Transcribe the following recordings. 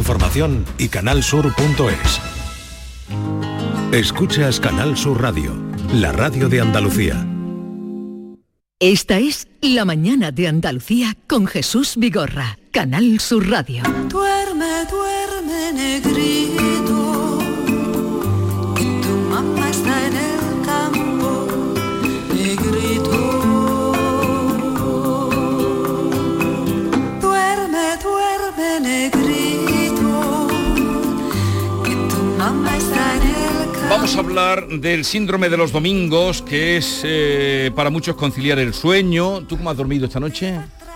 información y canalsur.es. Escuchas Canal Sur Radio, la radio de Andalucía. Esta es La Mañana de Andalucía con Jesús Vigorra, Canal Sur Radio. Duerme, duerme, negrito, que tu mamá está en el campo, negrito. Duerme, duerme, negrito, que tu mamá está en el campo. Vamos a hablar del síndrome de los domingos, que es para muchos conciliar el sueño. ¿Tú cómo has dormido esta noche?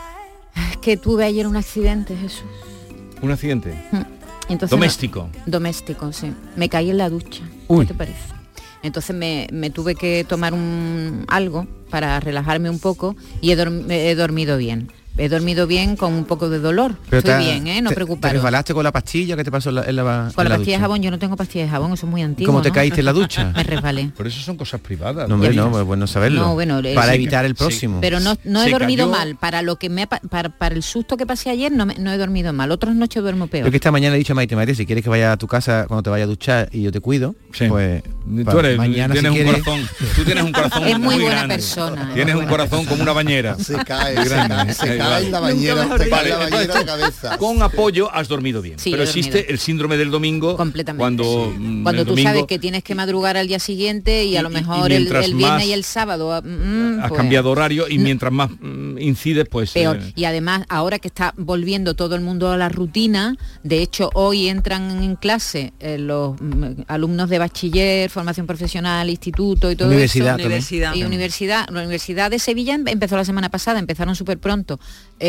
Es que tuve ayer un accidente, Jesús. ¿Un accidente? Entonces, ¿Doméstico? Doméstico, sí. Me caí en la ducha. Uy. ¿Qué te parece? Entonces me tuve que tomar algo para relajarme un poco y he dormido bien. He dormido bien con un poco de dolor. Pero estoy bien, no preocuparos. ¿Te resbalaste con la pastilla? ¿Qué te pasó en la Con la pastilla de jabón? Yo no tengo pastilla de jabón, eso es muy antiguo. ¿Cómo te ¿no? caíste en la ducha? Me resbalé. Por eso son cosas privadas. No, hombre, no, pues bueno saberlo. No, bueno, para sí, evitar el próximo. Pero no he Se dormido cayó. mal. Para lo que para el susto que pasé ayer no he dormido mal. Otras noches duermo peor. Yo que esta mañana he dicho a Maite, si quieres que vaya a tu casa cuando te vaya a duchar y yo te cuido, Sí. pues Tú eres, mañana tienes si un quieres... corazón. Tú tienes un corazón Es muy buena grande. persona. Tienes un corazón como una bañera. Se cae Grande. en la bañera, Vale, te cae la bañera entonces, de cabeza. con apoyo has dormido bien. Sí, pero he dormido. existe el síndrome del domingo. Completamente. Cuando, Cuando el tú domingo sabes que tienes que madrugar al día siguiente y a lo mejor el mientras viernes más y el sábado has pues, cambiado horario y mientras más incides, pues... peor. Y además, ahora que está volviendo todo el mundo a la rutina, de hecho, hoy entran en clase los alumnos de bachiller, formación profesional, instituto y todo Universidad eso. también. Y la Universidad de Sevilla empezó la semana pasada, empezaron súper pronto.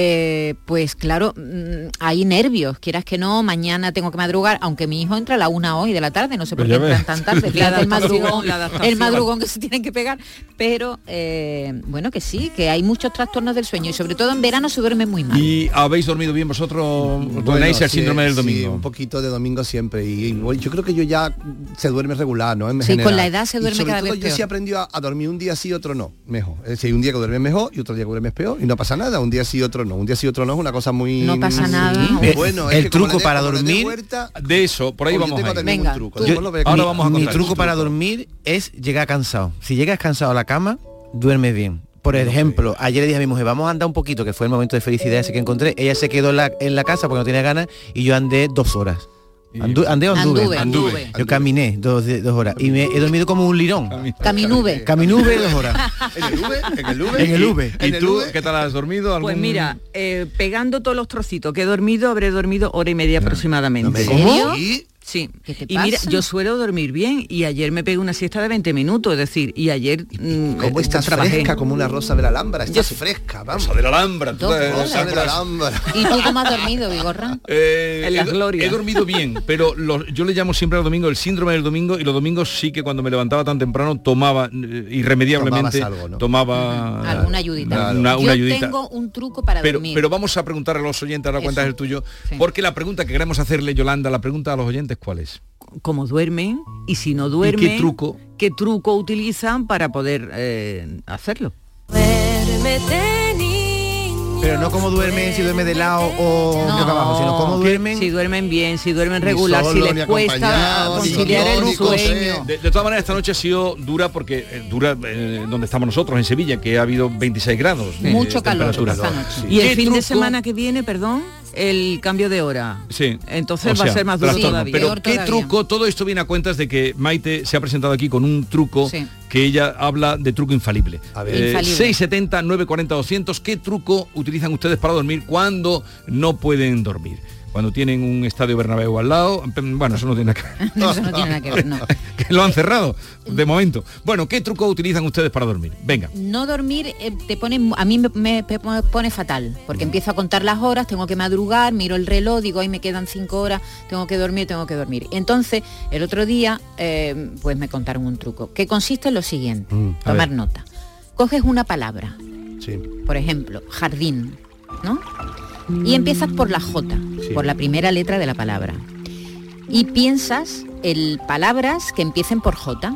Pues claro, hay nervios, quieras que no, mañana tengo que madrugar, aunque mi hijo entra a la 1 hoy de la tarde, no sé por qué entran tan tarde, fíjate el madrugón que se tienen que pegar, pero bueno, que sí, que hay muchos trastornos del sueño y sobre todo en verano se duerme muy mal. ¿Y habéis dormido bien vosotros? ¿Tenéis el síndrome del domingo? Sí, un poquito de domingo siempre. Y yo creo que yo ya se duerme regular, ¿no? En Sí, general. con la edad se duerme Y sobre cada todo vez yo peor. sí he aprendido a dormir un día sí, otro no, mejor. Es decir, un día que duermes mejor y otro día que duermes peor y no pasa nada. Un día sí, otro no. Un día sí, otro no es una cosa muy... No pasa nada. Bueno, El es que como truco le dé- para como le dé dormir- huerta, De eso, por ahí yo vamos tengo a ir. también Venga, un truco. tú. Después lo ve- Ahora vamos a mi contar. truco para dormir es llegar cansado. Si llegas cansado a la cama, duermes bien. Por ejemplo, ayer le dije a mi mujer, vamos a andar un poquito, que fue el momento de felicidad ese que encontré. Ella se quedó en la casa porque no tenía ganas y yo andé 2 horas. Anduve. Yo caminé 2 horas y me he dormido como un lirón. Caminube. Caminube 2 horas. ¿En el V? En el V. ¿Y tú qué tal has dormido? Pues mira, pegando todos los trocitos que he dormido, habré dormido hora y media aproximadamente. ¿Serio? ¿Y? Sí. ¿Qué te Y mira, pasa? yo suelo dormir bien y ayer me pegué una siesta de 20 minutos, es decir, y ayer ¿Cómo estás trabajé. fresca como una rosa de la Alhambra? Estás fresca, vamos. de la Alhambra. tú 2 sabes, horas. Rosa de la Alhambra. ¿Y tú cómo has dormido, Vigorra? En las glorias. He dormido bien, pero yo le llamo siempre al domingo el síndrome del domingo, y los domingos sí que cuando me levantaba tan temprano tomaba irremediablemente Tomabas algo, ¿no? tomaba Alguna ayudita. una Yo ayudita. tengo un truco para Pero dormir. vamos a preguntar a los oyentes, ahora Eso. cuentas el tuyo, Sí. porque la pregunta que queremos hacerle, Yolanda, la pregunta a los oyentes, ¿cuál es? Cómo duermen y si no duermen, qué truco? utilizan para poder hacerlo. Duérmete, niño. Pero no como duermen, si duerme de lado o No. boca abajo, sino como duermen. Si duermen bien, si duermen Ni regular, solo, si ni les cuesta acompañado, ni conciliar solo, el ni con sueño. De todas maneras, esta noche ha sido dura porque dura donde estamos nosotros, en Sevilla, que ha habido 26 grados. de Mucho calor temperatura. esta noche. Y el ¿Qué fin de truco? semana que viene, perdón, el cambio de hora. Sí. Entonces O va a sea, ser más duro trastorno. todavía. Pero Peor ¿qué todavía. truco? Todo esto viene a cuentas de que Maite se ha presentado aquí con un truco Sí. que ella habla de truco infalible. A ver. Infalible. 670 940 200. ¿Qué truco utilizan ustedes para dormir cuando no pueden dormir? Cuando tienen un estadio Bernabéu al lado, bueno, eso no tiene nada que ver. Eso no tiene nada que ver, no. Que lo han cerrado de momento. Bueno, ¿qué truco utilizan ustedes para dormir? Venga. No dormir te pone, a mí me pone fatal, porque empiezo a contar las horas, tengo que madrugar, miro el reloj, digo, ahí me quedan 5 horas, tengo que dormir. Entonces, el otro día, pues me contaron un truco, que consiste en lo siguiente, a tomar ver. nota. Coges una palabra, Sí. por ejemplo, jardín, ¿no? Y empiezas por la J, por la primera letra de la palabra. Y piensas palabras que empiecen por J.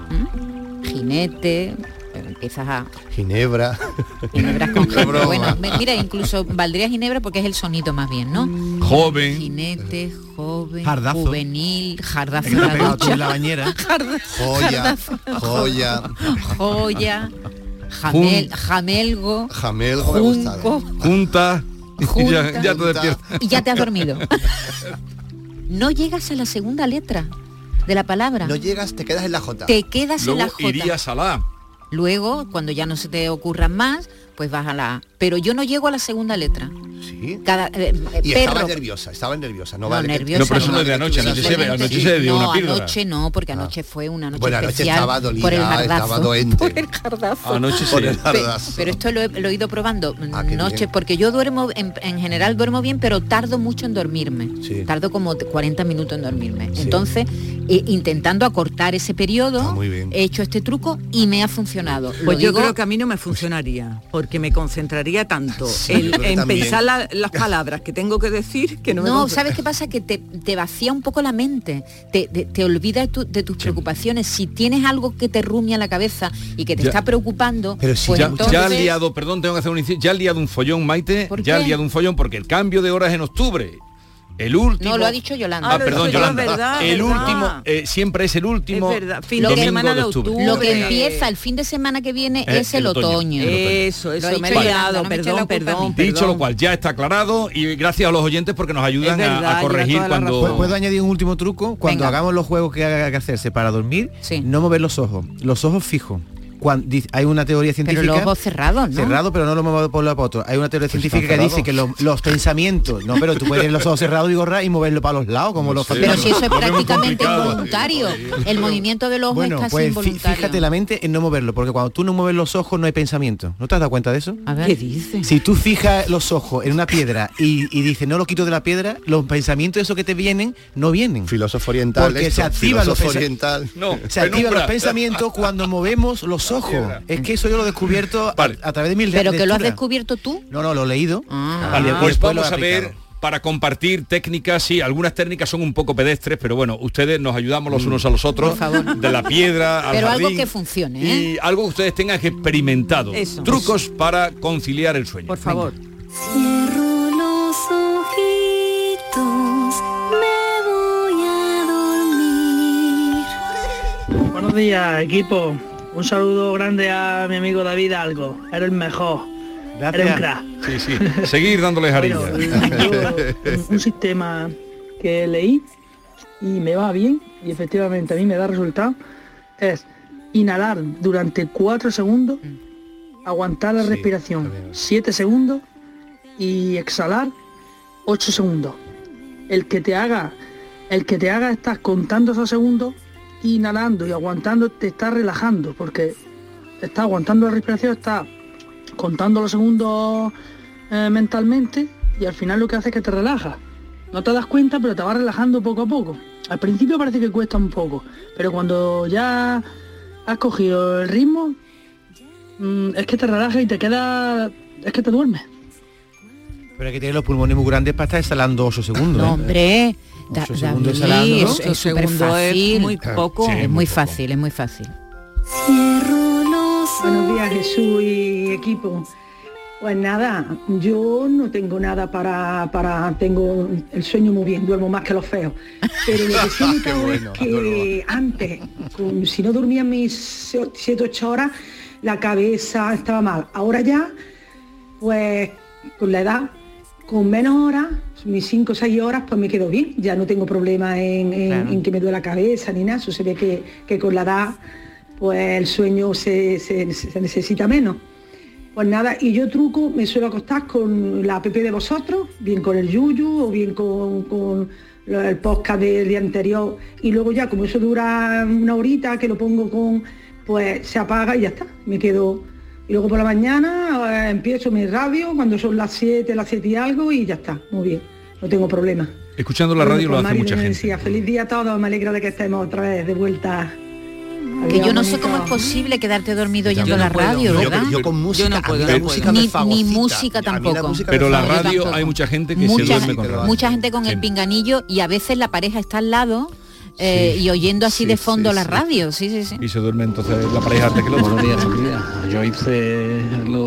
Jinete, empiezas a... Ginebra. Ginebras con Qué G. broma. Bueno, mira, incluso valdría Ginebra porque es el sonido más bien, ¿no? Joven. Jinete, joven, Jardazo. juvenil, jardazo Es que en te la ha pegado tú ducha. en la bañera. Joya, joya, Joya, jamelgo, jamelgo me ha gustado. junco, Junta. Y Junta. ya te despiertas. y ya te has dormido. No llegas a la segunda letra de la palabra. No llegas, te quedas en la J. Te quedas en la Luego J. irías a la A. Luego, cuando ya no se te ocurran más, pues vas a la A. Pero yo no llego a la segunda letra. Sí. Cada Y perro. estaba nerviosa, no, No, vale. nerviosa No, pero eso no es de vale anoche, que tú anoche digas se ve, que anoche sí. se dio una No, píldora. anoche no, porque anoche fue una noche Bueno, anoche especial estaba dolida, por el jardazo. estaba doente. Por el jardazo. Anoche sí. Por el Pe- jardazo. pero esto lo he ido probando Ah, qué noches, bien. porque yo duermo, en general duermo bien, pero tardo mucho en dormirme. Sí. Tardo como 40 minutos en dormirme. Entonces, intentando acortar ese periodo, Ah, muy bien. he hecho este truco y me ha funcionado. Pues Lo yo digo- creo que a mí no me funcionaría, porque me concentraría tanto Sí, yo creo que en también. pensar las palabras que tengo que decir que no me No, concentro. ¿sabes qué pasa? Que te vacía un poco la mente, te olvidas de tus preocupaciones. Si tienes algo que te rumia la cabeza y que te Ya. está preocupando, Pero si pues Ya, entonces... ya has liado, perdón, tengo que hacer un inciso, ya has liado un follón, Maite, ¿Por ya has qué? liado un follón porque el cambio de horas es en octubre. El último... No, lo ha dicho Yolanda. Ah, lo perdón, dijo yo, Yolanda. es verdad, el es verdad. último, siempre es el último Es verdad, fin de domingo semana de octubre. Lo que Octubre. empieza el fin de semana que viene es el el otoño. otoño. Eso, Lo ha me dicho he Yolanda, liado, no me eche la perdón, culpa a mí. perdón. Dicho lo cual, ya está aclarado y gracias a los oyentes porque nos ayudan Es verdad, a corregir lleva toda la cuando... razón. ¿Puedo añadir un último truco? Cuando Venga. hagamos los juegos que haya que hacerse para dormir, Sí. no mover los ojos fijos. Hay una teoría científica... Pero los ojos cerrados, ¿no? Cerrado, pero no lo muevo por la otro. Hay una teoría científica que están dice que los pensamientos... No, pero tú puedes tener los ojos cerrados y gorrar y moverlo para los lados, como los sé. Pero si eso es Lo vemos prácticamente complicado. involuntario. El movimiento del ojo Bueno, es casi pues involuntario. fíjate la mente en no moverlo, porque cuando tú no mueves los ojos no hay pensamiento. ¿No te has dado cuenta de eso? A ver. ¿Qué dices? Si tú fijas los ojos en una piedra y dices no lo quito de la piedra, los pensamientos esos que te vienen no vienen. Filósofo oriental. Porque esto, se activan los filósofo pensa- oriental. No, Se activan penumbra. los pensamientos cuando movemos los ojos. Es que eso yo lo he descubierto Vale. a través de mil Pero que lo has lecturas. descubierto tú. No, lo he leído. Ah. Vale, y pues después lo vamos he a ver, aplicado. para compartir técnicas, sí, algunas técnicas son un poco pedestres, pero bueno, ustedes nos ayudamos los unos a los otros, Por favor. de la piedra al Pero algo jardín, que funcione, ¿eh? y algo que ustedes tengan que experimentado. Eso. Trucos para conciliar el sueño. Por favor. Cierro los ojitos, me voy a dormir. Buenos días, equipo. Un saludo grande a mi amigo David Algo. Eres el mejor. Gracias. Eres un crack. Sí, sí. Seguir dándoles harina. Bueno, yo, un sistema que leí y me va bien, y efectivamente a mí me da resultado, es inhalar durante 4 segundos, aguantar la respiración 7 segundos y exhalar 8 segundos. El que te haga estar contando esos segundos, inhalando y aguantando, te está relajando, porque está aguantando la respiración, está contando los segundos mentalmente, y al final lo que hace es que te relajas. No te das cuenta, pero te vas relajando poco a poco. Al principio parece que cuesta un poco, pero cuando ya has cogido el ritmo, es que te relajas y te queda... es que te duermes. Pero hay que tener los pulmones muy grandes para estar exhalando 8 segundos. No, ¿eh? hombre. 8 segundos David, exhalando, ¿no? es súper Segundo es fácil. muy poco. Sí. Es muy muy poco. fácil, es muy fácil. Cierro los Buenos días, Jesús y equipo. Pues nada, yo no tengo nada tengo el sueño muy bien, duermo más que los feos. Pero lo que sí he notado bueno, es que antes, si no dormía mis 7 o 8 horas, la cabeza estaba mal. Ahora ya, pues con la edad, con menos horas, mis 5 o 6 horas, pues me quedo bien. Ya no tengo problema en que me duele la cabeza ni nada. Eso se ve que con la edad, pues el sueño se necesita menos. Pues nada, y yo truco, me suelo acostar con la app de vosotros, bien con el Yuyu o bien con el podcast del día anterior, y luego ya, como eso dura una horita, que lo pongo pues se apaga y ya está, me quedo. Y luego por la mañana empiezo mi radio cuando son las 7 y algo, y ya está, muy bien, no tengo problema. Escuchando la Bueno, radio pues lo hace Mari mucha me gente. decía, feliz día a todos, me alegra de que estemos otra vez de vuelta. Que yo no sé Adiós, cómo es bonito. posible quedarte dormido Yo oyendo no la puedo. radio, ¿verdad? Yo con música, no puedo, a mí la no música puedo. me Ni fagocita. música A mí la tampoco. música me Pero la fagocita. radio, tampoco. hay mucha gente que Mucha se duerme gente- con radio. Mucha gente con Sí. el pinganillo, y a veces la pareja está al lado y oyendo así Sí, de fondo sí, la sí. radio. Sí, sí, sí. Y se duerme entonces la pareja antes que el otro. Buenos días, familia. Yo hice lo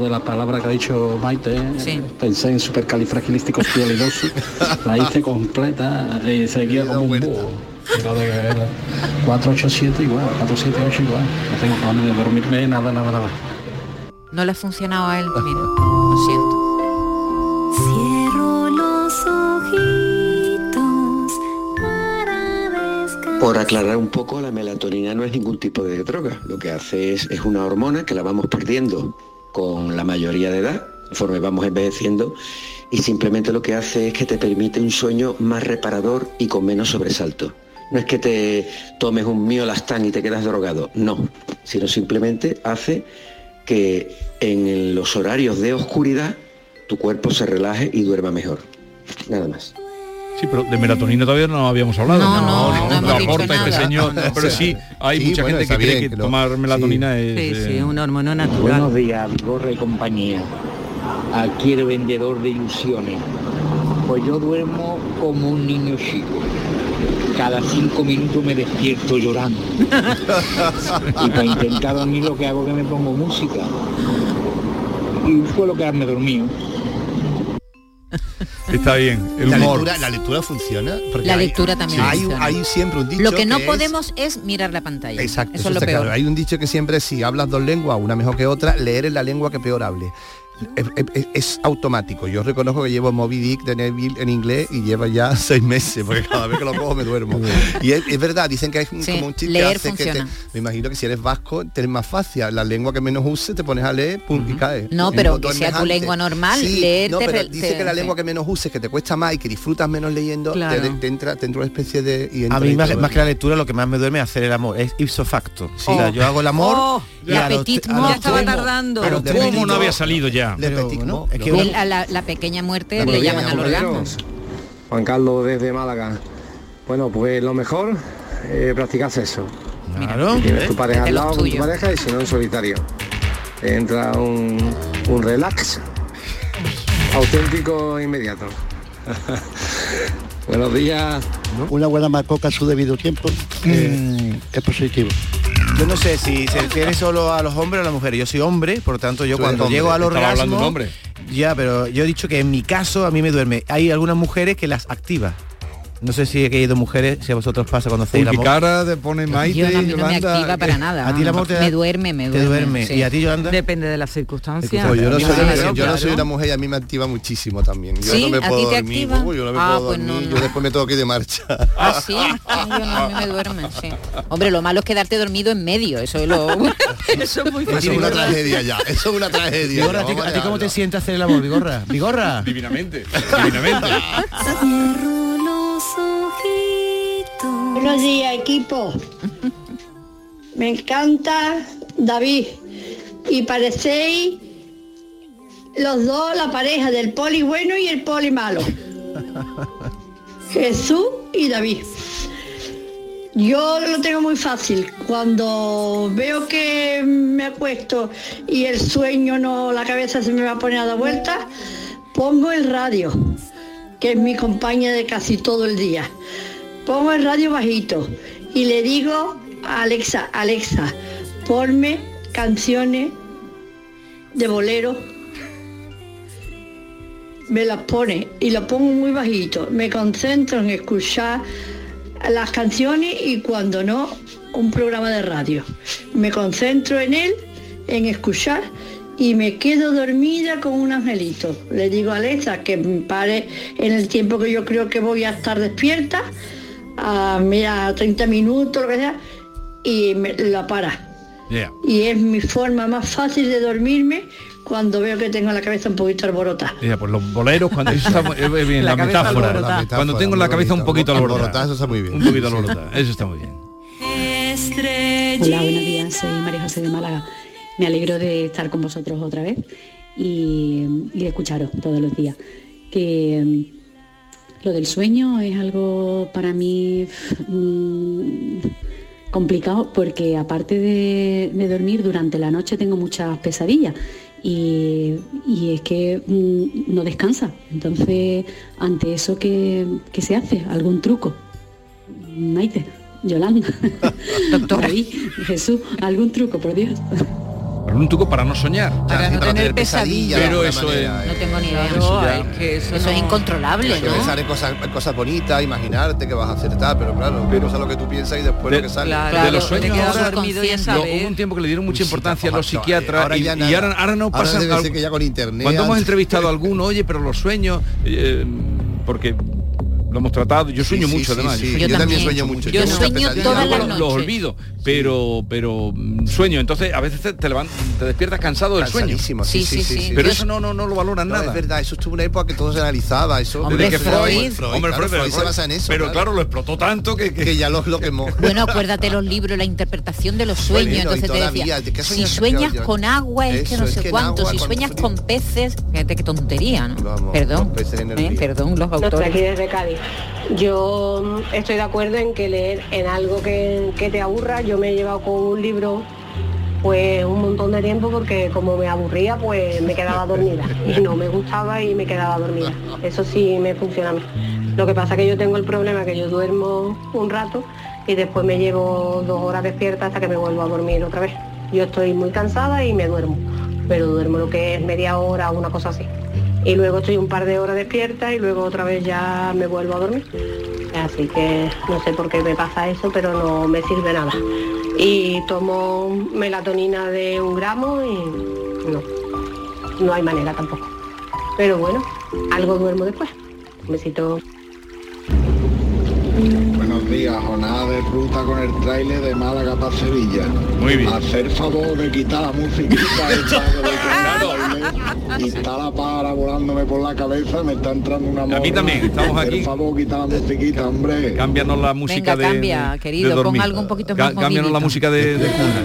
de la palabra que ha dicho Maite, Sí. pensé en supercalifragilísticoexpialidocious, la hice completa y seguía como un búho. Era de 487 igual, 478 igual. No tengo ganas de dormirme, nada. No le ha funcionado a él, mira, lo siento. Cierro los ojitos para descansar. Por aclarar un poco, la melatonina no es ningún tipo de droga. Lo que hace es una hormona que la vamos perdiendo con la mayoría de edad, conforme vamos envejeciendo, y simplemente lo que hace es que te permite un sueño más reparador y con menos sobresalto. No es que te tomes un miolastán y te quedas drogado, no, sino simplemente hace que en los horarios de oscuridad tu cuerpo se relaje y duerma mejor. Nada más. Sí, pero de melatonina todavía no habíamos hablado. No hemos dicho aporta este nada. señor, pero sí, hay Sí, mucha bueno, gente que está cree bien, que que tomar melatonina Sí, es... sí, es una hormona natural. Buenos días, Vigorra y compañía. Aquí el vendedor de ilusiones. Pues yo duermo como un niño chico. Cada 5 minutos me despierto llorando. Y para intentar dormir lo que hago es que me pongo música. Y suelo quedarme dormido. Está bien, el humor. La lectura funciona. Porque La lectura también funciona. Hay siempre un dicho. Lo que no es- podemos es mirar la pantalla. Exacto, eso es lo está peor. claro. Hay un dicho que siempre es, si hablas dos lenguas, una mejor que otra, leer en la lengua que peor hable. Es automático. Yo reconozco que llevo Moby Dick de Neville en inglés y lleva ya 6 meses, porque cada vez que lo cojo me duermo. Y es verdad, dicen que es Sí, como un chip que leer hace que funciona. me imagino que si eres vasco, te es más fácil. La lengua que menos uses, te pones a leer, pum, y caes. No, Y pero no que duermes sea tu antes. lengua normal, Sí, leer no, te pero re- dice te- que la sí. lengua que menos uses, que te cuesta más y que disfrutas menos leyendo, Claro. te entra una especie de... y entra A mí ahí más, todo. más que la lectura lo que más me duerme es hacer el amor, es ipso facto. Sí. O sea, yo hago el amor Oh, y el a los- petit a los mort. Ya estaba tres- tardando. Pero de ¿cómo Benito- no había salido ya? Le Pero, petit bueno, mot, es que ¿no? A la pequeña muerte Buenos le días, llaman al orgasmo. compañeros. Juan Carlos desde Málaga. Bueno, pues lo mejor, practicar sexo. Claro. Tienes tu pareja de al los lado con tu tuyos. pareja y si no en solitario. Te entra un relax auténtico e inmediato. Buenos días. Una buena macoca a su debido tiempo es positivo. Yo no sé si se refiere solo a los hombres o a las mujeres. Yo soy hombre, por tanto yo Tú eres cuando hombre, llego al estaba hablando orgasmo... un hombre. Ya, pero yo he dicho que en mi caso a mí me duerme. Hay algunas mujeres que las activa. No sé si he caído mujeres, si a vosotros pasa cuando hacéis Uy, el qué amor. cara te pone Maite, Yo a mí no me Yolanda, activa para que- nada. ¿A ti el amor te da- Me duerme. Te duerme. sí. ¿Y a ti, Yolanda? Depende de las circunstancias. Pues yo no, Yo soy, claro, yo no claro. soy una mujer y a mí me activa muchísimo también. Yo ¿Sí? no me ¿A ti puedo te dormir. activa? Uy, yo no me Ah, puedo pues dormir. no. Yo después me tengo que ir de marcha. Ah, sí. Ay, yo no, a mí me duerme, sí. Hombre, lo malo es quedarte dormido en medio. Eso es lo... Eso es muy Eso fácil. es una tragedia ya. Eso es una tragedia. Vigorra, ya, ¿a ti vamos cómo te dejarlo. sientes hacer el amor, Vigorra? ¿Vigorra? Divinamente, divinamente. Cierro los ojitos. Buenos días, equipo. Me encanta David y parecéis los dos la pareja del poli bueno y el poli malo. Jesús y David. Yo lo tengo muy fácil. Cuando veo que me acuesto y el sueño no, la cabeza se me va a poner a dar vueltas, pongo el radio, que es mi compañía de casi todo el día. Pongo el radio bajito y le digo a Alexa, ponme canciones de bolero. Me las pone y lo pongo muy bajito. Me concentro en escuchar las canciones y cuando no, un programa de radio. Me concentro en él, en escuchar y me quedo dormida con un angelito. Le digo a Alexa que me pare en el tiempo que yo creo que voy a estar despierta, mira, 30 minutos, lo que sea, y me la para. Yeah. Y es mi forma más fácil de dormirme cuando veo que tengo la cabeza un poquito alborotada. Ya, pues los boleros, cuando eso está muy bien, la cabeza metáfora. alborotada. Cuando tengo la cabeza un poquito alborotada. Eso está muy bien. Un poquito alborotada, eso está muy bien. Hola, buenos días, soy María José de Málaga. Me alegro de estar con vosotros otra vez y de escucharos todos los días. Que lo del sueño es algo para mí complicado porque aparte de dormir durante la noche tengo muchas pesadillas y es que no descansa. Entonces, ante eso, ¿qué se hace? ¿Algún truco? Maite, Yolanda, David, Jesús, algún truco, por Dios. un truco para no soñar. Para no tener pesadillas. Pero eso es... No tengo ni idea. Eso es incontrolable, Hay que pensar en cosas bonitas, imaginarte que vas a acertar, pero claro, pero eso es lo que tú piensas y después lo que sale. De los sueños hubo un tiempo que le dieron mucha importancia a los psiquiatras y ahora no pasa debe ser que ya con internet. Cuando hemos entrevistado a alguno, oye, pero los sueños, porque lo hemos tratado, yo sueño mucho además. Yo también sueño mucho. Yo sueño todas las noches. Los olvido, pero sueño. Entonces a veces te despiertas cansado del sueño. Sí. Pero eso no lo valoran nada. Es verdad, eso estuvo una época que todo se analizaba. Eso. Hombre, Desde que Freud se basa en eso. Pero claro, lo explotó tanto que ya lo quemó. Bueno, acuérdate los libros, la interpretación de los sueños. Entonces te decía, si sueñas con agua es que no sé cuánto, si sueñas con peces, fíjate qué tontería, ¿no? Perdón, perdón los autores. Aquí desde Cádiz. Yo estoy de acuerdo en que leer en algo que te aburra. Yo me he llevado con un libro pues un montón de tiempo porque como me aburría pues me quedaba dormida y no me gustaba y me quedaba dormida. Eso sí me funciona a mí. Lo que pasa es que yo tengo el problema que yo duermo un rato y después me llevo 2 horas despierta hasta que me vuelvo a dormir otra vez. Yo estoy muy cansada y me duermo, pero duermo lo que es media hora o una cosa así. Y luego estoy un par de horas despierta y luego otra vez ya me vuelvo a dormir. Así que no sé por qué me pasa eso, pero no me sirve nada. Y tomo melatonina de 1 gramo y no hay manera tampoco. Pero bueno, algo duermo después. Un besito. Buenos días, jornada de ruta con el tráiler de Málaga para Sevilla. Muy bien. Hacer favor de quitar la musiquita esta y está la para volándome por la cabeza, me está entrando una morra. A mí también, estamos aquí. Por favor, quita la musiquita, hombre. Cámbianos la música. Venga, cambia, querido, pon algo un poquito más cámbianos la música de cuna.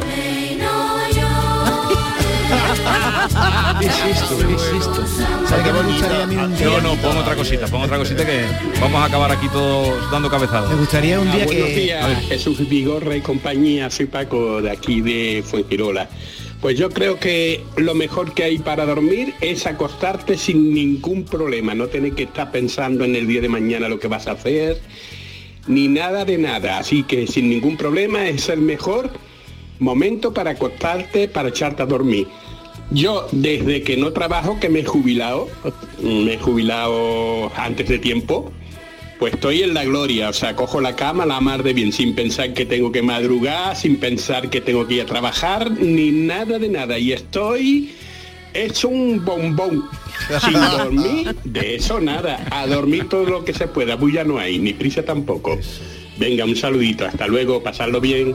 ¿Qué es esto? ¿Sabes qué me gustaría a mí un día? No, pon otra cosita que vamos a acabar aquí todos dando cabezadas. Me gustaría un día buenos días, Jesús Vigorra y compañía, soy Paco de aquí de Fuengirola. Pues yo creo que lo mejor que hay para dormir es acostarte sin ningún problema, no tener que estar pensando en el día de mañana lo que vas a hacer, ni nada de nada, así que sin ningún problema es el mejor momento para acostarte, para echarte a dormir. Yo, desde que no trabajo, que me he jubilado antes de tiempo, pues estoy en la gloria, o sea, cojo la cama la mar de bien, sin pensar que tengo que madrugar, sin pensar que tengo que ir a trabajar, ni nada de nada, y estoy hecho un bombón, sin dormir, de eso nada, a dormir todo lo que se pueda, bulla no hay, ni prisa tampoco. Venga, un saludito, hasta luego, pasarlo bien.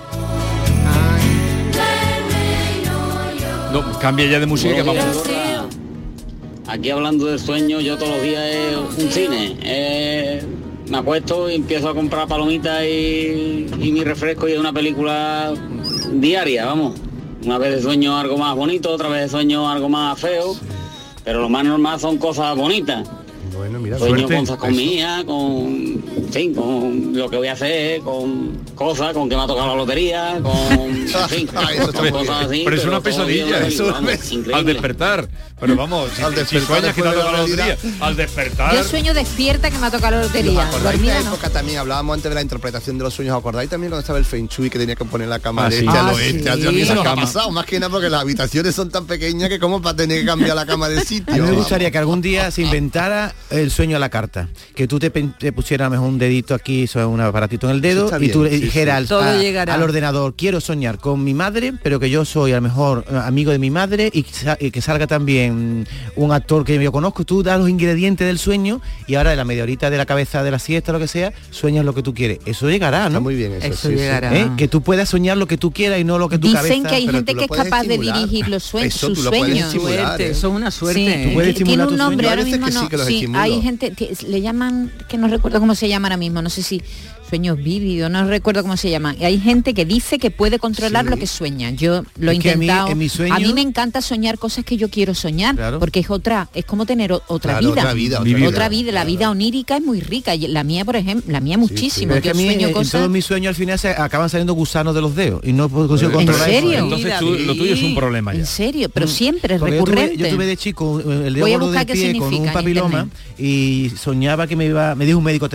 No, cambia ya de música, vamos. Aquí hablando del sueño, yo todos los días es un cine. Me acuesto y empiezo a comprar palomitas y mi refresco y es una película diaria, vamos. Una vez de sueño algo más bonito, otra vez de sueño algo más feo, pero lo más normal son cosas bonitas. Bueno, mira, sueño con mi hija, con lo que voy a hacer, con cosas, con que me ha tocado la lotería, con cosas así. Pero es una pesadilla, eso al despertar. Pero vamos, al despertar que te ha tocado la lotería. Al despertar. Yo sueño despierta que me ha tocado la lotería. Dormida no. Época también hablábamos antes de la interpretación de los sueños, ¿acordáis también cuando estaba el Feng Shui que tenía que poner la cama de A mí eso nos ha pasado, más que nada porque las habitaciones son tan pequeñas que como para tener que cambiar la cama de sitio. A mí me gustaría que algún día se inventara el sueño a la carta, que tú te pusieras mejor un dedito aquí, sobre un aparatito en el dedo y tú le dijeras al ordenador, quiero soñar con mi madre, pero que yo soy a lo mejor amigo de mi madre y que salga también un actor que yo conozco. Tú das los ingredientes del sueño y ahora de la media horita de la cabeza de la siesta, lo que sea, sueñas lo que tú quieres. Eso llegará, ¿no? Está muy bien eso llegará. Que tú puedas soñar lo que tú quieras y no lo que tu cabeza. Dicen que hay gente que es capaz de dirigir los sueños, sus sueños. Eso es una suerte. Sí, tiene un nombre, ahora mismo no. Sí, hay gente que le llaman, que no recuerdo cómo se llama ahora mismo, no sé si sueños vívidos, no recuerdo cómo se llama. Y hay gente que dice que puede controlar lo que sueña. Yo lo he intentado. A mí me encanta soñar cosas que yo quiero soñar, porque es como tener otra vida. La vida onírica es muy rica. La mía, por ejemplo, muchísimo. Yo sueño cosas. Todos mis sueños al final se acaban saliendo gusanos de los dedos y no consigo controlar. ¿En serio? Entonces lo tuyo es un problema ya. En serio, pero siempre es recurrente. Yo tuve de chico el dedo gordo del pie con un papiloma y soñaba que me dijo un médico, te van a salir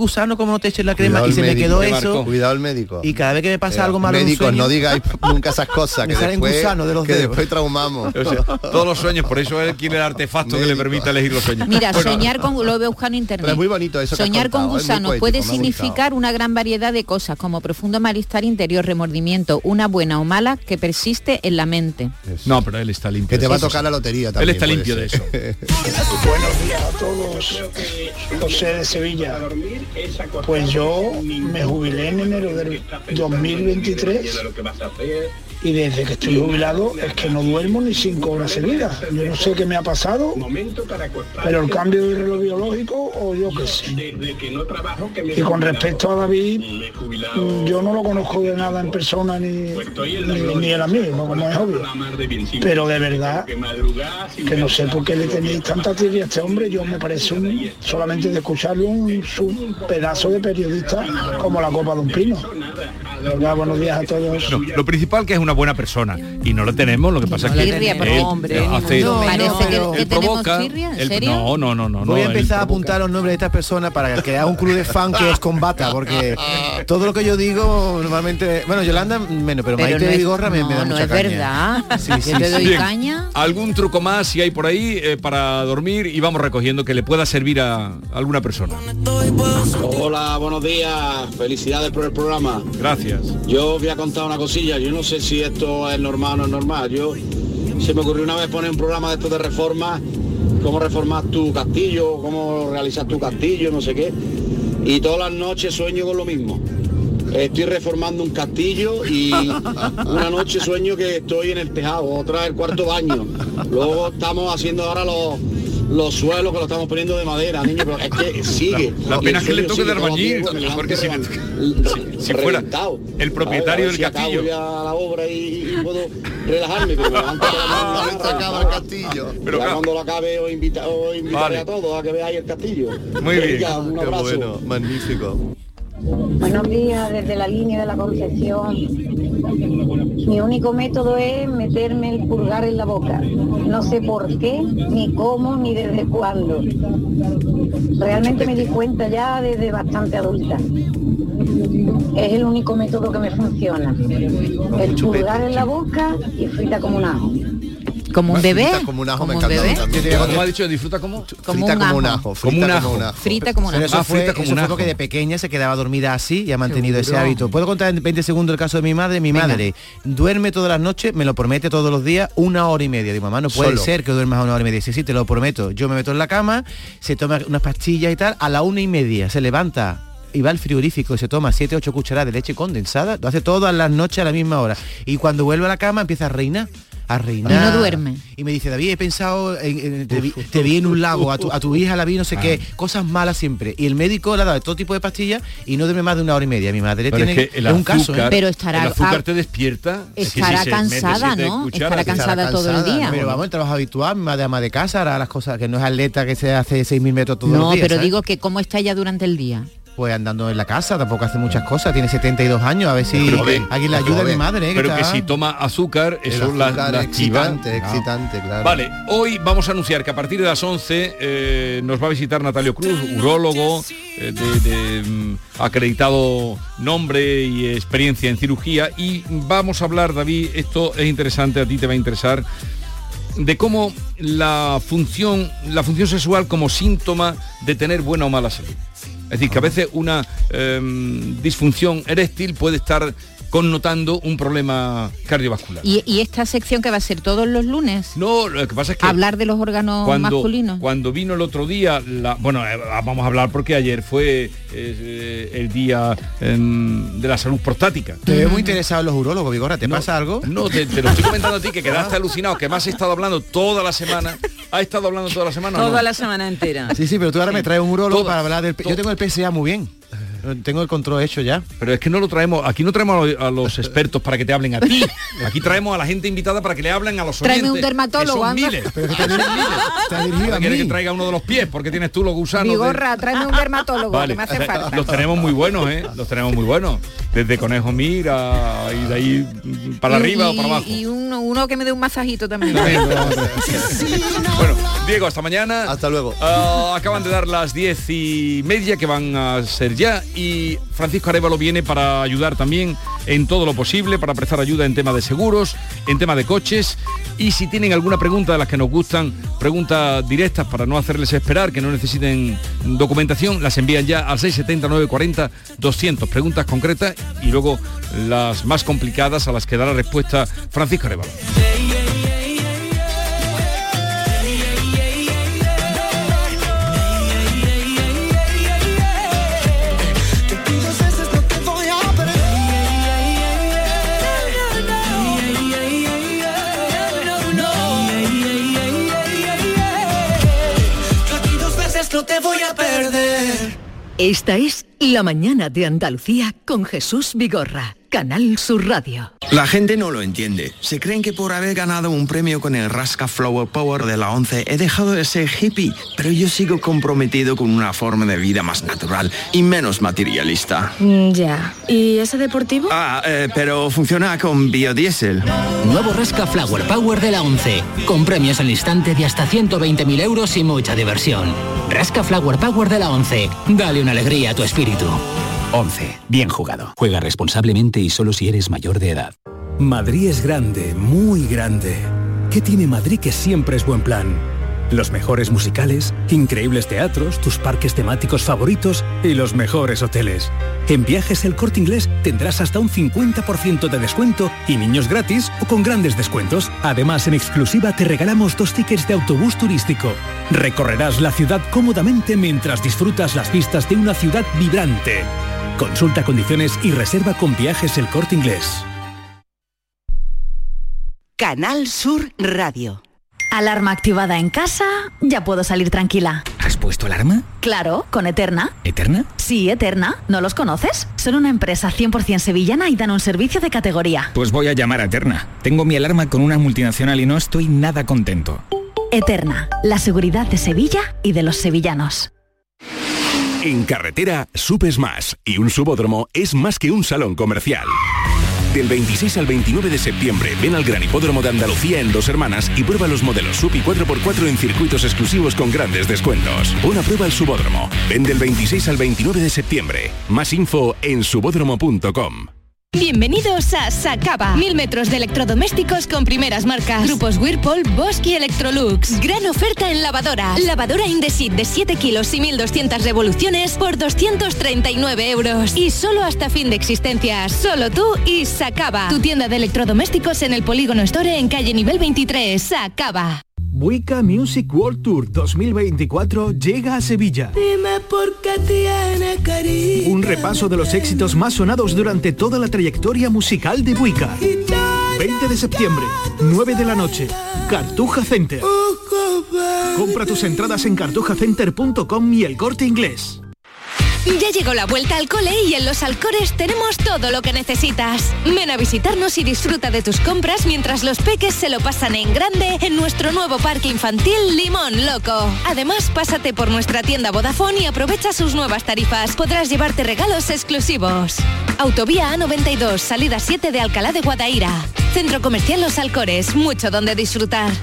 gusano como no te eches la crema, Cuidado y el se me médico, quedó me eso. marcó. Cuidado el médico. Y cada vez que me pasa algo malo en un Médicos, sueño, no digáis nunca esas cosas, me que salen después, gusanos de los que dedos. después traumamos. O sea, todos los sueños, por eso él quiere el artefacto que le permita elegir los sueños. Mira, Bueno, soñar con, lo voy a buscar en internet. Pero es muy bonito eso que has Soñar con contado, es muy gusanos poético, puede me ha significar una gran variedad de cosas, como profundo malestar interior, remordimiento, una buena o mala que persiste en la mente. no, pero él está limpio. Que te va a de eso. tocar la lotería Él también. está puede limpio de ser. eso. Buenos días a todos, José de Sevilla. Pues yo me jubilé en enero del 2023 y desde que estoy jubilado es que no duermo ni 5 horas seguidas. Yo no sé qué me ha pasado, pero el cambio del reloj biológico o yo qué sé. Y con respecto a David, yo no lo conozco de nada en persona ni él a mí, como es obvio. Pero de verdad que no sé por qué le tenéis tanta tirria a este hombre. Yo me parece solamente de escucharlo un pedazo de periodista como la copa de un pino. De verdad, buenos días a todos. No, lo principal que es una buena persona y no lo tenemos, lo que pasa es que Tirria, pero él hombre, hace, Parece que él tenemos provoca, tirria, ¿en él- serio? no, Voy a él empezar a provoca. apuntar los nombres de estas personas para crear un club de fan que os combata, porque todo lo que yo digo normalmente, bueno, Yolanda menos, pero Maite no es, Vigorra me da no mucha es caña. verdad. Sí, Yo te doy Bien, caña. algún truco más si hay por ahí para dormir y vamos recogiendo que le pueda servir a alguna persona. Hola, buenos días, felicidades por el programa. Gracias. Yo voy a contar una cosilla, yo no sé si esto es normal o no es normal. Se me ocurrió una vez poner un programa de estos de reforma, cómo reformar tu castillo, cómo realizar tu castillo, no sé qué. Y todas las noches sueño con lo mismo. Estoy reformando un castillo y una noche sueño que estoy en el tejado, otra el cuarto baño. Luego estamos haciendo ahora los suelos que lo estamos poniendo de madera, niño, pero es que sigue. La Y pena el es que le sueño toque de sigue todos los días, albañil, pues, me levanto porque si fuera reventado. el propietario del Si acabo castillo. ya la obra y puedo relajarme, pero me levanto por la mañana, Se acaba el castillo. pero claro. cuando lo acabe os invitaré Vale. a todos a que veáis el castillo. Muy bien. Venga, un Qué abrazo. bueno, magnífico. Buenos días, desde la línea de la Concepción. Mi único método es meterme el pulgar en la boca. No sé por qué, ni cómo, ni desde cuándo. Realmente me di cuenta ya desde bastante adulta. Es el único método que me funciona. El pulgar en la boca y frita como un ajo. Como un bebé. Frita como un ajo, como me un encanta bebé. también. ¿Cómo ha dicho? ¿Disfruta como? Como Frita un como un ajo. ajo. Como un frita ajo. Frita como un Pero ajo. eso fue, frita como eso un fue ajo. porque de pequeña se quedaba dormida así y ha mantenido ese Seguro. hábito. ¿Puedo contar en 20 segundos el caso de mi madre? Mi madre duerme todas las noches, me lo promete todos los días, 1 hora y media. Digo, mamá, no puede Solo. ser que duermas 1 hora y media. Dice, sí, te lo prometo. Yo me meto en la cama, se toma unas pastillas y tal, a la 1:30 se levanta y va al frigorífico y se toma 7 o 8 cucharadas de leche condensada, lo hace todas las noches a la misma hora. Y cuando vuelve a la cama empieza a reinar. Y no duerme. Y me dice, David, he pensado te vi en un lago, a tu hija la vi, no sé qué, cosas malas siempre. Y el médico le ha dado todo tipo de pastillas y no duerme más de 1 hora y media. Mi madre Pero tiene es que el es un caso, azúcar, Pero estará- el azúcar te despierta. Estará Si se mete cansada, 7 ¿no? cucharadas, Estará cansada todo el día. Pero vamos, el trabajo habitual, mi madre ama de casa, hará las cosas que no es atleta que se hace 6.000 metros todos los No, días. pero ¿sabes? digo que cómo está ella durante el día. Pues andando en la casa, tampoco hace muchas cosas, tiene 72 años, a ver si Pero joven, alguien le ayuda a mi madre. Pero que está- si toma azúcar, eso El la azúcar activa. excitante, excitante, claro. Vale, hoy vamos a anunciar que a partir de las 11 nos va a visitar Natalio Cruz, urólogo de acreditado nombre y experiencia en cirugía, y vamos a hablar, David, esto es interesante, a ti te va a interesar, de cómo la función sexual como síntoma de tener buena o mala salud. Es decir, que a veces una disfunción eréctil puede estar connotando un problema cardiovascular. ¿Y esta sección que va a ser todos los lunes? No, lo que pasa es que Hablar de los órganos masculinos. cuando vino el otro día, vamos a hablar porque ayer fue el día de la salud prostática. Te veo muy interesado en los urólogos, Vigorra, ¿te pasa algo? No, te lo estoy comentando a ti, que quedaste alucinado, que me has estado hablando toda la semana. ¿Has estado hablando toda la semana o no? Toda la semana entera. Sí, pero tú ahora me traes un urólogo para hablar del... Yo tengo el PSA muy bien. Tengo el control hecho ya. Pero es que no lo traemos, aquí no traemos a los expertos para que te hablen a ti. Aquí traemos a la gente invitada para que le hablen a los oyentes. Tráeme un dermatólogo, que son anda. miles. Pero que te ha dirigido a mí. ¿Quieres que traiga uno de los pies? Porque tienes tú los gusanos. Vigorra, tráeme un dermatólogo, vale. que me hace falta. Los tenemos muy buenos, Los tenemos muy buenos. Desde Conejo Mira y de ahí para arriba o para abajo. Y uno que me dé un masajito también. Bueno, Diego, hasta mañana. Hasta luego. Acaban de dar las 10:30 que van a ser ya, y Francisco Arévalo viene para ayudar también en todo lo posible, para prestar ayuda en tema de seguros, en tema de coches, y si tienen alguna pregunta de las que nos gustan, preguntas directas para no hacerles esperar, que no necesiten documentación, las envían ya al 670 940 200, preguntas concretas, y luego las más complicadas a las que dará respuesta Francisco Arévalo. No te voy a perder. Esta es La Mañana de Andalucía con Jesús Vigorra, Canal Sur Radio. La gente no lo entiende. Se creen que por haber ganado un premio con el Rasca Flower Power de la 11 he dejado de ser hippie, pero yo sigo comprometido con una forma de vida más natural y menos materialista. Ya. ¿Y ese deportivo? Pero funciona con biodiesel. Nuevo Rasca Flower Power de la 11, con premios al instante de hasta 120.000 euros y mucha diversión. Rasca Flower Power de la 11. Dale una alegría a tu espíritu. 11. Bien jugado. Juega responsablemente y solo si eres mayor de edad. Madrid es grande, muy grande. ¿Qué tiene Madrid que siempre es buen plan? Los mejores musicales, increíbles teatros, tus parques temáticos favoritos y los mejores hoteles. En Viajes El Corte Inglés tendrás hasta un 50% de descuento y niños gratis o con grandes descuentos. Además, en exclusiva te regalamos 2 tickets de autobús turístico. Recorrerás la ciudad cómodamente mientras disfrutas las vistas de una ciudad vibrante. Consulta condiciones y reserva con Viajes El Corte Inglés. Canal Sur Radio. Alarma activada en casa, ya puedo salir tranquila. ¿Has puesto alarma? Claro, con Eterna. ¿Eterna? Sí, Eterna. ¿No los conoces? Son una empresa 100% sevillana y dan un servicio de categoría. Pues voy a llamar a Eterna. Tengo mi alarma con una multinacional y no estoy nada contento. Eterna, la seguridad de Sevilla y de los sevillanos. En carretera, subes más y un subódromo es más que un salón comercial. Del 26 al 29 de septiembre, ven al Gran Hipódromo de Andalucía en Dos Hermanas y prueba los modelos Sub y 4x4 en circuitos exclusivos con grandes descuentos. Pon a prueba el subódromo. Ven del 26 al 29 de septiembre. Más info en subódromo.com. Bienvenidos a Sacaba. 1000 metros de electrodomésticos con primeras marcas. Grupos Whirlpool, Bosch y Electrolux. Gran oferta en lavadoras. Lavadora Indesit de 7 kilos y 1200 revoluciones por 239 euros. Y solo hasta fin de existencias. Solo tú y Sacaba. Tu tienda de electrodomésticos en el Polígono Store en calle nivel 23. Sacaba. Buica Music World Tour 2024 llega a Sevilla. Dime por qué tiene cariño. Un repaso de los éxitos más sonados durante toda la trayectoria musical de Buica. 20 de septiembre, 9 de la noche, Cartuja Center. Compra tus entradas en cartujacenter.com y El Corte Inglés. Ya llegó la vuelta al cole y en Los Alcores tenemos todo lo que necesitas. Ven a visitarnos y disfruta de tus compras mientras los peques se lo pasan en grande en nuestro nuevo parque infantil Limón Loco. Además, pásate por nuestra tienda Vodafone y aprovecha sus nuevas tarifas. Podrás llevarte regalos exclusivos. Autovía A92, salida 7 de Alcalá de Guadaira. Centro Comercial Los Alcores, mucho donde disfrutar.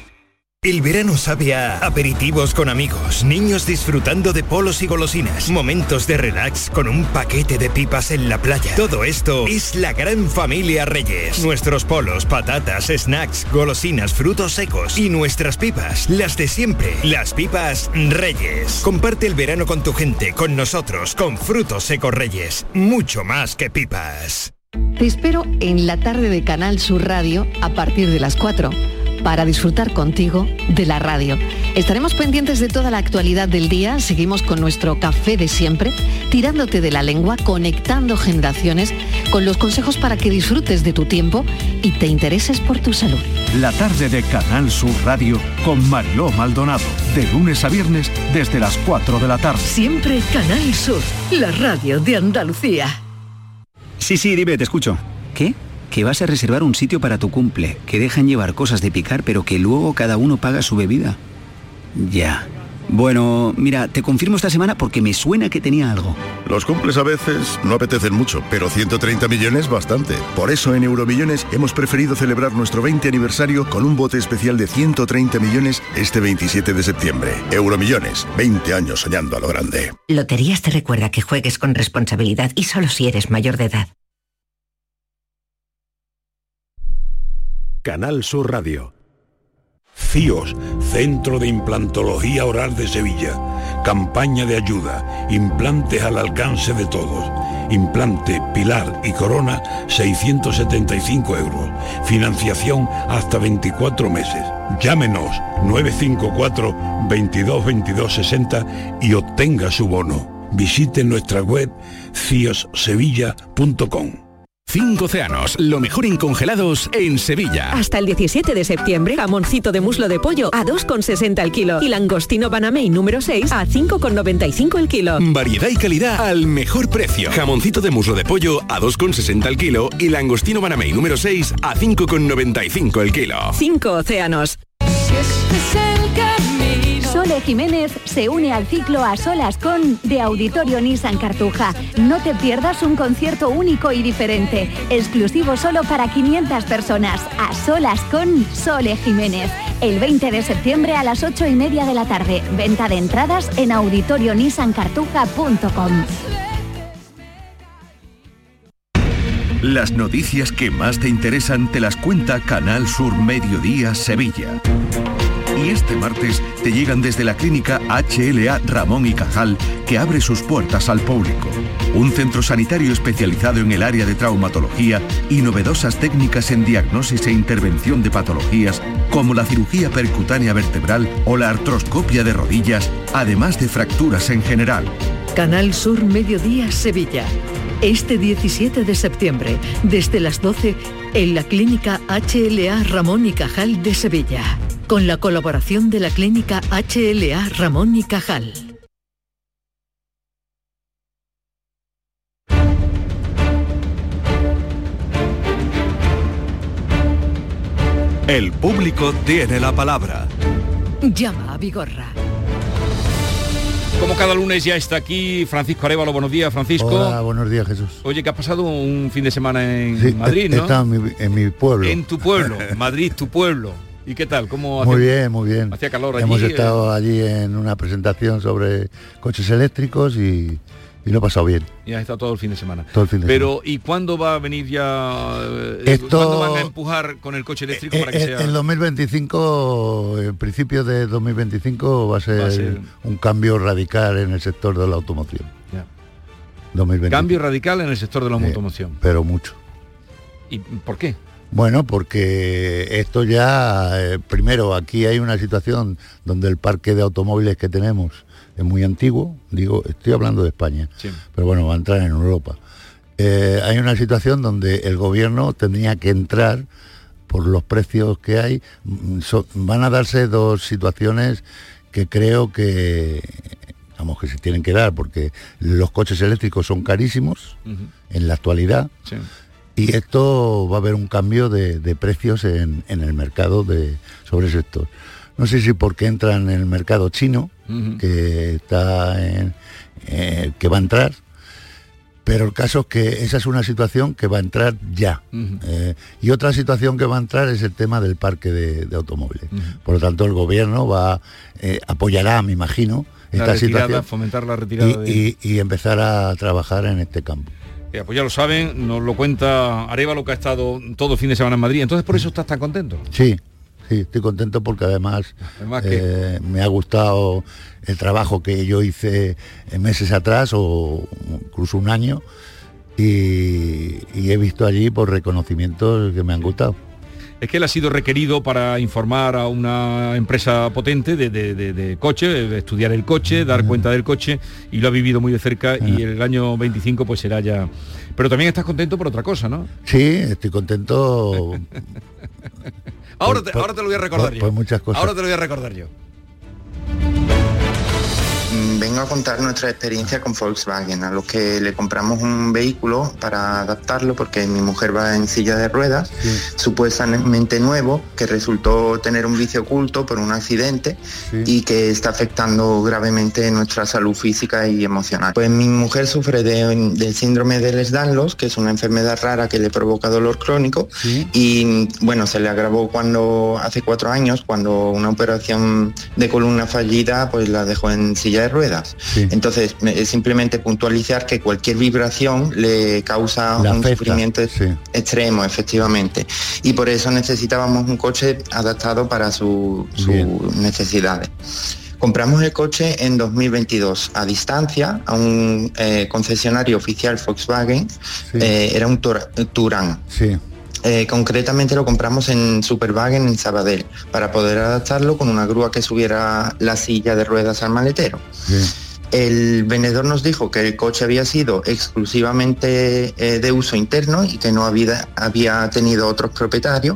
El verano sabe a aperitivos con amigos, niños disfrutando de polos y golosinas, momentos de relax con un paquete de pipas en la playa. Todo esto es la gran familia Reyes. Nuestros polos, patatas, snacks, golosinas, frutos secos y nuestras pipas, las de siempre, las pipas Reyes. Comparte el verano con tu gente, con nosotros, con Frutos Secos Reyes. Mucho más que pipas. Te espero en la tarde de Canal Sur Radio a partir de las 4. Para disfrutar contigo de la radio. Estaremos pendientes de toda la actualidad del día, seguimos con nuestro café de siempre, tirándote de la lengua, conectando generaciones, con los consejos para que disfrutes de tu tiempo y te intereses por tu salud. La tarde de Canal Sur Radio con Mariló Maldonado, de lunes a viernes desde las 4 de la tarde. Siempre Canal Sur, la radio de Andalucía. Sí, dime, te escucho. ¿Qué? Que vas a reservar un sitio para tu cumple, que dejan llevar cosas de picar, pero que luego cada uno paga su bebida. Ya. Bueno, mira, te confirmo esta semana porque me suena que tenía algo. Los cumples a veces no apetecen mucho, pero 130 millones bastante. Por eso en Euromillones hemos preferido celebrar nuestro 20 aniversario con un bote especial de 130 millones este 27 de septiembre. Euromillones, 20 años soñando a lo grande. Loterías te recuerda que juegues con responsabilidad y solo si eres mayor de edad. Canal Sur Radio. CIOS, Centro de Implantología Oral de Sevilla. Campaña de ayuda. Implantes al alcance de todos. Implante, pilar y corona, 675 euros. Financiación hasta 24 meses. Llámenos 954 22 22 60 y obtenga su bono. Visite nuestra web ciossevilla.com. 5 océanos, lo mejor en congelados en Sevilla. Hasta el 17 de septiembre, jamoncito de muslo de pollo a 2,60 el kilo y langostino Banamey número 6 a 5,95 el kilo. Variedad y calidad al mejor precio. Jamoncito de muslo de pollo a 2,60 el kilo y langostino Banamey número 6 a 5,95 el kilo. 5 océanos. Sole Jiménez se une al ciclo A Solas Con de Auditorio Nissan Cartuja. No te pierdas un concierto único y diferente, exclusivo solo para 500 personas. A Solas Con Sole Jiménez. El 20 de septiembre a las 8:30 de la tarde. Venta de entradas en auditorionissancartuja.com. Las noticias que más te interesan te las cuenta Canal Sur Mediodía Sevilla. Y este martes te llegan desde la clínica HLA Ramón y Cajal, que abre sus puertas al público. Un centro sanitario especializado en el área de traumatología y novedosas técnicas en diagnosis e intervención de patologías como la cirugía percutánea vertebral o la artroscopia de rodillas, además de fracturas en general. Canal Sur Mediodía Sevilla. Este 17 de septiembre, desde las 12, en la clínica HLA Ramón y Cajal de Sevilla. Con la colaboración de la clínica HLA Ramón y Cajal. El público tiene la palabra. Llama a Vigorra. Como cada lunes ya está aquí Francisco Arévalo. Buenos días, Francisco. Hola, buenos días, Jesús. Oye, que has pasado un fin de semana en Madrid, ¿no? Está en mi pueblo. En tu pueblo, Madrid, tu pueblo. ¿Y qué tal? ¿Cómo muy bien, muy bien. Hacía calor allí. Hemos estado allí en una presentación sobre coches eléctricos y lo he pasado bien. Y has estado todo el fin de semana. Todo el fin de semana. ¿Y cuándo va a venir ya? ¿Cuándo van a empujar con el coche eléctrico para que sea? En 2025, en principio de 2025 va a ser un cambio radical en el sector de la automoción. Ya. 2025. Cambio radical en el sector de la automoción. Pero mucho. ¿Y por qué? Bueno, porque esto ya, primero, aquí hay una situación donde el parque de automóviles que tenemos es muy antiguo, estoy hablando de España, sí. Pero bueno, va a entrar en Europa. Hay una situación donde el gobierno tendría que entrar por los precios que hay. Van a darse dos situaciones que creo que se tienen que dar, porque los coches eléctricos son carísimos en la actualidad. Sí. Y esto va a haber un cambio de precios en el mercado sobre ese sector. No sé si porque entran en el mercado chino, que está que va a entrar, pero el caso es que esa es una situación que va a entrar ya. Y otra situación que va a entrar es el tema del parque de automóviles. Por lo tanto, el gobierno apoyará, me imagino, esta situación, fomentar la retirada y empezar a trabajar en este campo. Pues ya lo saben, nos lo cuenta Arévalo, que ha estado todo el fin de semana en Madrid. Entonces, ¿por eso estás tan contento? Sí, estoy contento porque además me ha gustado el trabajo que yo hice meses atrás o incluso un año y he visto allí por reconocimientos que me han gustado. es que él ha sido requerido para informar a una empresa potente de coche, de estudiar el coche, dar cuenta del coche, y lo ha vivido muy de cerca, y el año 25 pues será ya... Pero también estás contento por otra cosa, ¿no? Sí, estoy contento. ahora te lo voy a recordar yo. Por muchas cosas. Ahora te lo voy a recordar yo. Vengo a contar nuestra experiencia con Volkswagen, a los que le compramos un vehículo para adaptarlo, porque mi mujer va en silla de ruedas, supuestamente nuevo, que resultó tener un vicio oculto por un accidente y que está afectando gravemente nuestra salud física y emocional. Pues mi mujer sufre del síndrome de Ehlers-Danlos, que es una enfermedad rara que le provoca dolor crónico, y bueno, se le agravó hace 4 años, cuando una operación de columna fallida pues la dejó en silla de ruedas. Entonces, simplemente puntualizar que cualquier vibración le causa sufrimiento extremo, efectivamente. Y por eso necesitábamos un coche adaptado para sus necesidades. Compramos el coche en 2022 a distancia a un concesionario oficial Volkswagen, era un Touran. Concretamente lo compramos en Superwagen en Sabadell, para poder adaptarlo con una grúa que subiera la silla de ruedas al maletero. El vendedor nos dijo que el coche había sido exclusivamente de uso interno y que no había tenido otros propietarios.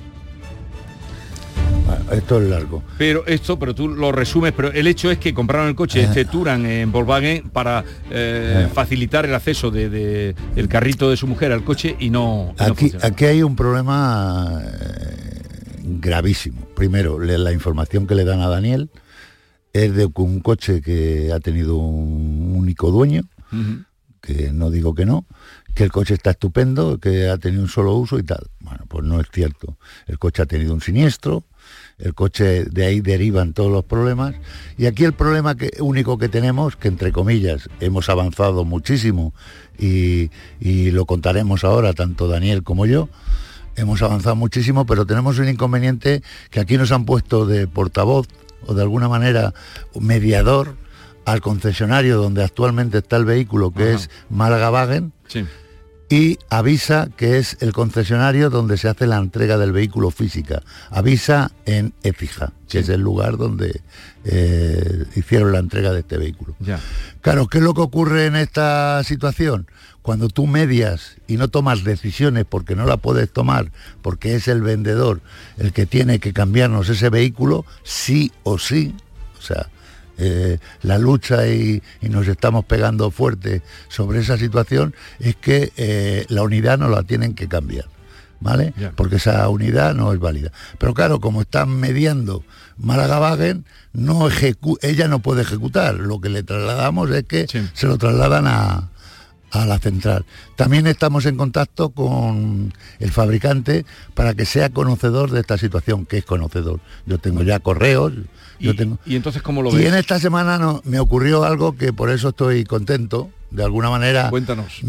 Esto es largo. Pero tú lo resumes, pero el hecho es que compraron el coche, este Touran en Volkswagen, para facilitar el acceso del carrito de su mujer al coche, y no aquí hay un problema gravísimo. Primero, la información que le dan a Daniel es de un coche que ha tenido un único dueño, que no digo que no, que el coche está estupendo, que ha tenido un solo uso y tal. Bueno, pues no es cierto. El coche ha tenido un siniestro, el coche, de ahí derivan todos los problemas, y aquí el problema único que tenemos, que entre comillas hemos avanzado muchísimo, y lo contaremos ahora tanto Daniel como yo, hemos avanzado muchísimo, pero tenemos un inconveniente, que aquí nos han puesto de portavoz, o de alguna manera mediador, al concesionario donde actualmente está el vehículo, que es Málaga-Wagen, y Avisa, que es el concesionario donde se hace la entrega del vehículo física. Avisa en Écija, que es el lugar donde hicieron la entrega de este vehículo. Claro, ¿qué es lo que ocurre en esta situación? Cuando tú medias y no tomas decisiones, porque no la puedes tomar, porque es el vendedor el que tiene que cambiarnos ese vehículo, sí o sí, o sea, la lucha y nos estamos pegando fuerte sobre esa situación, es que la unidad no la tienen que cambiar, ¿vale? Porque esa unidad no es válida. Pero claro, como están mediando Málaga-Wagen, ella no puede ejecutar. Lo que le trasladamos es que se lo trasladan a la central. También estamos en contacto con el fabricante para que sea conocedor de esta situación, que es conocedor. Yo tengo ya correos. ¿Y entonces cómo lo ves? Y en esta semana me ocurrió algo que por eso estoy contento. De alguna manera, cuéntanos.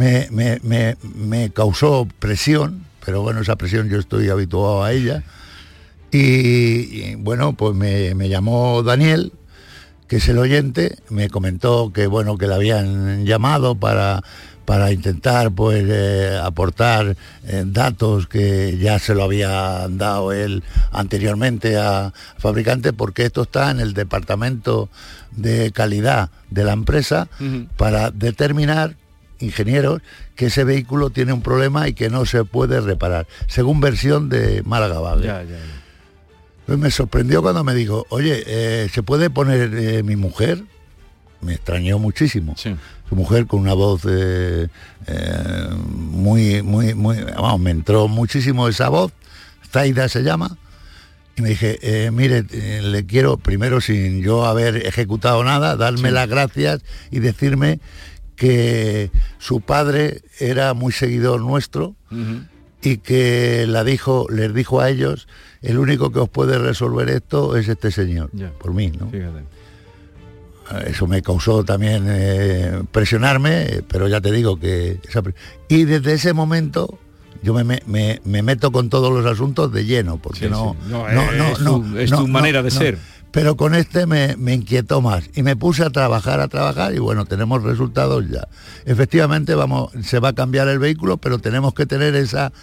Me causó presión, pero bueno, esa presión yo estoy habituado a ella. Y bueno, pues me llamó Daniel, que es el oyente, me comentó que bueno, que le habían llamado para intentar pues aportar datos que ya se lo había dado él anteriormente a fabricante, porque esto está en el departamento de calidad de la empresa para determinar, ingenieros, que ese vehículo tiene un problema y que no se puede reparar, según versión de Málaga-Wagen. Pues me sorprendió cuando me dijo, oye, ¿se puede poner mi mujer? Me extrañó muchísimo. Su mujer, con una voz muy, vamos, me entró muchísimo esa voz. Zaida se llama. Y me dije, mire, le quiero, primero, sin yo haber ejecutado nada, darme las gracias y decirme que su padre era muy seguidor nuestro, y que les dijo a ellos, el único que os puede resolver esto es este señor, por mí, ¿no? Fíjate. Eso me causó también presionarme, pero ya te digo que... Y desde ese momento yo me meto con todos los asuntos de lleno, porque es tu manera de ser. pero con este me inquietó más y me puse a trabajar y bueno, tenemos resultados ya. Efectivamente se va a cambiar el vehículo, pero tenemos que tener esa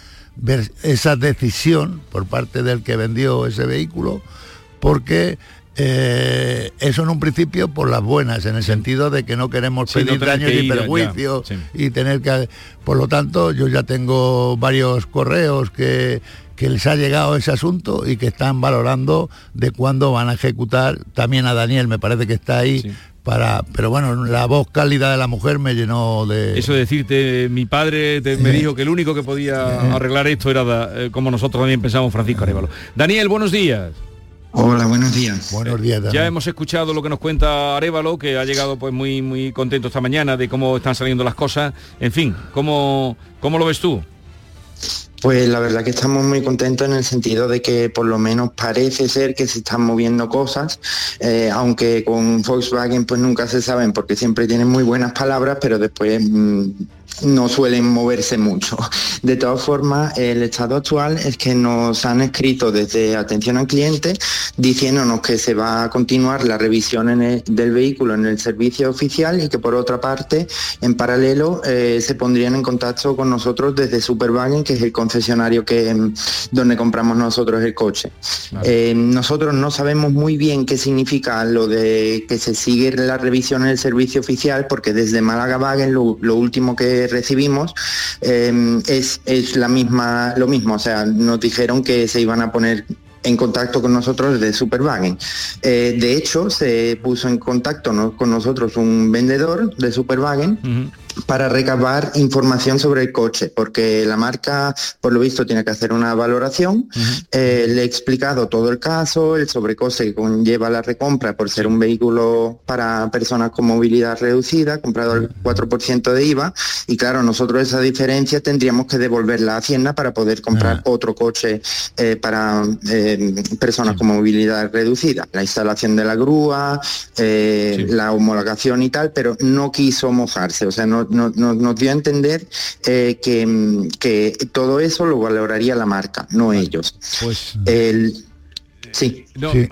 decisión por parte del que vendió ese vehículo, porque eso en un principio por las buenas, en el sentido de que no queremos pedir daños y perjuicios y tener que... Por lo tanto, yo ya tengo varios correos que les ha llegado ese asunto y que están valorando de cuándo van a ejecutar. También a Daniel, me parece que está ahí. Pero bueno, la voz cálida de la mujer me llenó de... Eso de decirte, mi padre me dijo que el único que podía arreglar esto era, como nosotros también pensamos, Francisco Arévalo. Daniel, buenos días. Hola, buenos días. Buenos días, Daniel. Ya hemos escuchado lo que nos cuenta Arévalo, que ha llegado pues muy, muy contento esta mañana de cómo están saliendo las cosas. En fin, ¿cómo lo ves tú? Pues la verdad que estamos muy contentos en el sentido de que por lo menos parece ser que se están moviendo cosas, aunque con Volkswagen pues nunca se saben porque siempre tienen muy buenas palabras, pero después no suelen moverse mucho. De todas formas, el estado actual es que nos han escrito desde atención al cliente diciéndonos que se va a continuar la revisión del vehículo en el servicio oficial y que por otra parte, en paralelo, se pondrían en contacto con nosotros desde Superwagen, que es el concesionario donde compramos nosotros el coche. Claro. Nosotros no sabemos muy bien qué significa lo de que se sigue la revisión en el servicio oficial, porque desde Málaga Wagen lo último que recibimos es lo mismo, o sea, nos dijeron que se iban a poner en contacto con nosotros desde Superwagen. De hecho, se puso en contacto con nosotros un vendedor de Superwagen para recabar información sobre el coche, porque la marca, por lo visto, tiene que hacer una valoración. Le he explicado todo el caso, el sobrecoste que conlleva la recompra por ser un vehículo para personas con movilidad reducida, comprado al 4% de IVA, y claro, nosotros esa diferencia tendríamos que devolverla a Hacienda para poder comprar otro coche para personas con movilidad reducida. La instalación de la grúa, la homologación y tal, pero no quiso mojarse, o sea, nos dio a entender que todo eso lo valoraría la marca, no ellos. Pues... Sí.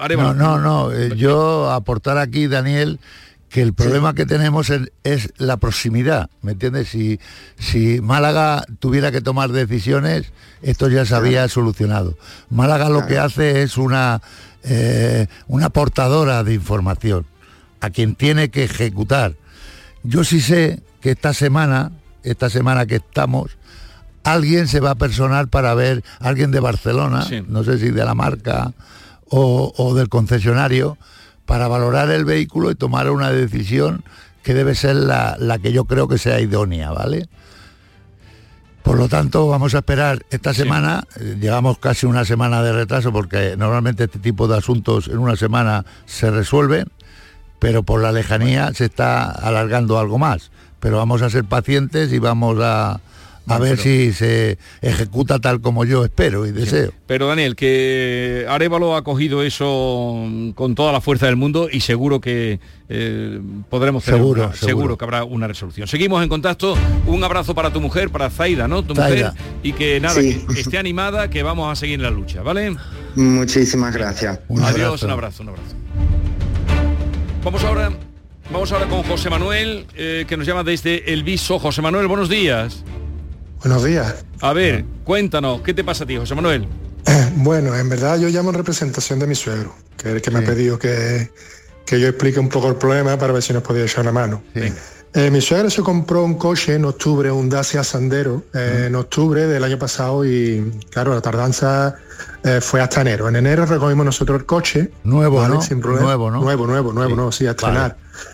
Yo aportar aquí, Daniel, que el problema que tenemos es la proximidad, ¿me entiendes? Si Málaga tuviera que tomar decisiones, esto ya se había solucionado. Málaga lo que hace es una portadora de información a quien tiene que ejecutar. Yo sí sé que esta semana que estamos, alguien se va a personar para ver, alguien de Barcelona, no sé si de la marca o del concesionario, para valorar el vehículo y tomar una decisión que debe ser la que yo creo que sea idónea, ¿vale? Por lo tanto, vamos a esperar esta semana. Llevamos casi una semana de retraso porque normalmente este tipo de asuntos en una semana se resuelven, pero por la lejanía se está alargando algo más. Pero vamos a ser pacientes y vamos a ver si se ejecuta tal como yo espero y deseo. Pero Daniel, que Arévalo ha cogido eso con toda la fuerza del mundo y seguro que podremos tener seguro que habrá una resolución. Seguimos en contacto. Un abrazo para tu mujer, para Zaida, ¿no? Tu mujer, y que nada, que esté animada, que vamos a seguir en la lucha, ¿vale? Muchísimas gracias. Adiós, un abrazo. Vamos ahora con José Manuel, que nos llama desde El Viso. José Manuel, buenos días. Buenos días. A ver, cuéntanos, ¿qué te pasa a ti, José Manuel? Bueno, en verdad yo llamo en representación de mi suegro, que es el que me ha pedido que yo explique un poco el problema para ver si nos podía echar una mano. Mi suegro se compró un coche en octubre, un Dacia Sandero, en octubre del año pasado, y claro, la tardanza fue hasta enero. En enero recogimos nosotros el coche. Nuevo, ¿vale? ¿no? Sin problema. Nuevo, sí, a estrenar.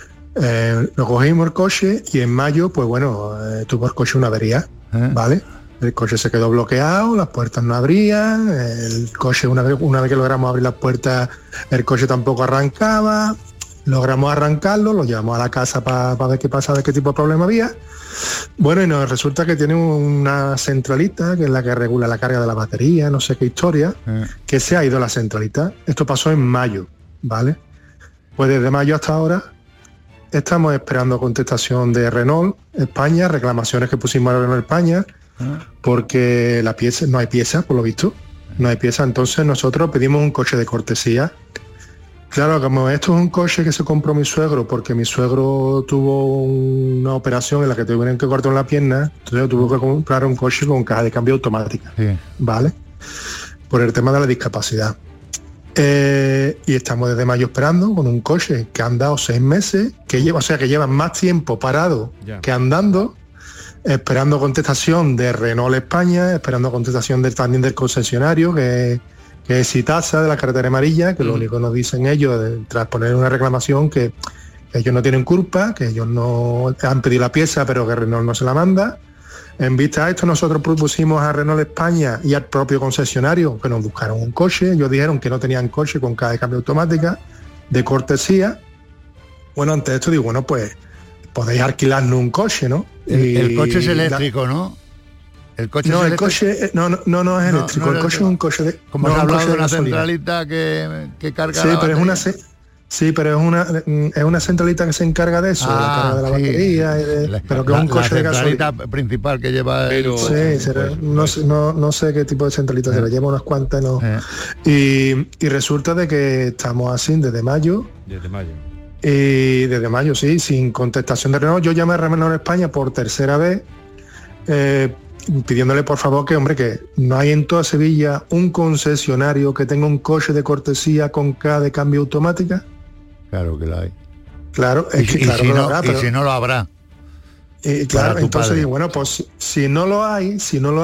Lo cogimos el coche y en mayo, pues bueno, tuvo el coche una avería, ¿vale? El coche se quedó bloqueado, las puertas no abrían, el coche una vez que logramos abrir las puertas, el coche tampoco arrancaba. Logramos arrancarlo, lo llevamos a la casa para ver qué pasaba, qué tipo de problema había. Bueno, y nos resulta que tiene una centralita, que es la que regula la carga de la batería, no sé qué historia, que se ha ido la centralita. Esto pasó en mayo, ¿vale? Pues desde mayo hasta ahora estamos esperando contestación de Renault España, reclamaciones que pusimos a Renault España, porque no hay pieza, por lo visto. No hay pieza, entonces nosotros pedimos un coche de cortesía. Claro, como esto es un coche que se compró mi suegro, porque mi suegro tuvo una operación en la que tuvieron que cortar la pierna, entonces tuvo que comprar un coche con caja de cambio automática, ¿vale? Por el tema de la discapacidad. Y estamos desde mayo esperando con un coche que han dado 6 meses, que llevan más tiempo parado que andando, esperando contestación de Renault España, esperando contestación también del concesionario, que es Citasa, de la carretera amarilla, que lo único que nos dicen ellos, tras poner una reclamación, que ellos no tienen culpa, que ellos no han pedido la pieza, pero que Renault no se la manda. En vista a esto, nosotros propusimos a Renault España y al propio concesionario que nos buscaron un coche. Ellos dijeron que no tenían coche con caja de cambio automática, de cortesía. Bueno, ante esto digo, bueno, pues podéis alquilarnos un coche, ¿no? El coche es eléctrico, ¿no? El coche no, es el coche no es eléctrico, el coche es un coche de... Como has hablado de una centralita que carga sí, la pero batería. es una centralita que se encarga de eso, de la carga de la batería, pero que es un coche de gasolina. La principal que lleva... No sé qué tipo de centralita será, lleva unas cuantas, ¿no? Y resulta de que estamos así desde mayo. Y desde mayo, sí, sin contestación de Renault. Yo llamé a Renault España por tercera vez, pidiéndole por favor que, hombre, que no hay en toda Sevilla un concesionario que tenga un coche de cortesía con caja de cambio automática. Claro que lo hay. Claro, es que claro si que no, lo habrá, pero... y si no lo habrá. Claro, entonces digo, bueno, pues si no lo hay,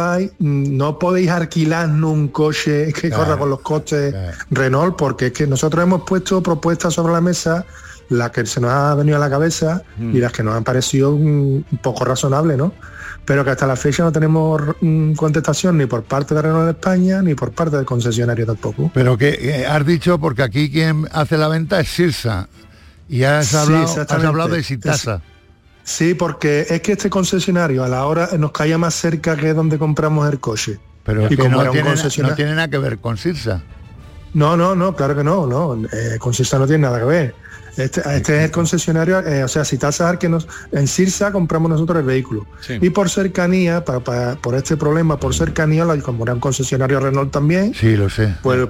no podéis alquilarnos un coche que corra con los costes Renault, porque es que nosotros hemos puesto propuestas sobre la mesa, las que se nos ha venido a la cabeza y las que nos han parecido un poco razonables, ¿no? Pero que hasta la fecha no tenemos contestación ni por parte de Renault España ni por parte del concesionario tampoco. Pero que has dicho, porque aquí quien hace la venta es Sirsa y has hablado de Citasa. Sí, porque es que este concesionario a la hora nos caía más cerca que donde compramos el coche. Pero es que no tiene nada que ver con Sirsa. No, claro que no. Con Sirsa no tiene nada que ver. Este es el concesionario, o sea, Citasa, que en Sirsa compramos nosotros el vehículo. Sí. Y por cercanía, por este problema, por cercanía, como era un concesionario Renault también, sí, lo sé. Pues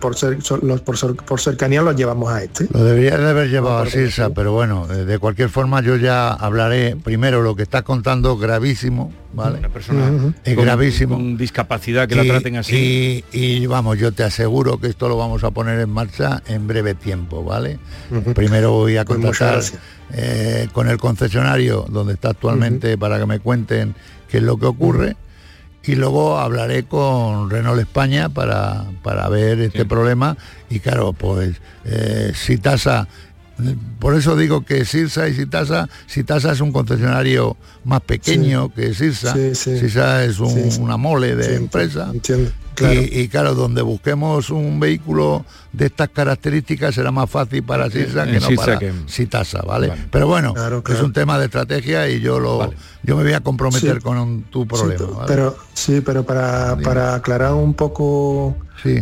por cercanía lo llevamos a este. Lo debería de haber llevado a Sirsa, pero bueno, de cualquier forma yo ya hablaré primero lo que estás contando, gravísimo, ¿vale? Una persona es gravísimo. Con discapacidad que la traten así. Y vamos, yo te aseguro que esto lo vamos a poner en marcha en breve tiempo, ¿vale? Primero voy a contactar con el concesionario donde está actualmente para que me cuenten qué es lo que ocurre y luego hablaré con Renault España para ver este problema y claro, pues Citasa, por eso digo que Sirsa y Citasa es un concesionario más pequeño que Sirsa. Sirsa es una mole de empresa. Entiendo. Claro. Y claro, donde busquemos un vehículo de estas características será más fácil para Sirsa que no para Citasa, ¿vale? Pero bueno, claro. Es un tema de estrategia y yo me voy a comprometer con tu problema. ¿vale? Pero para aclarar un poco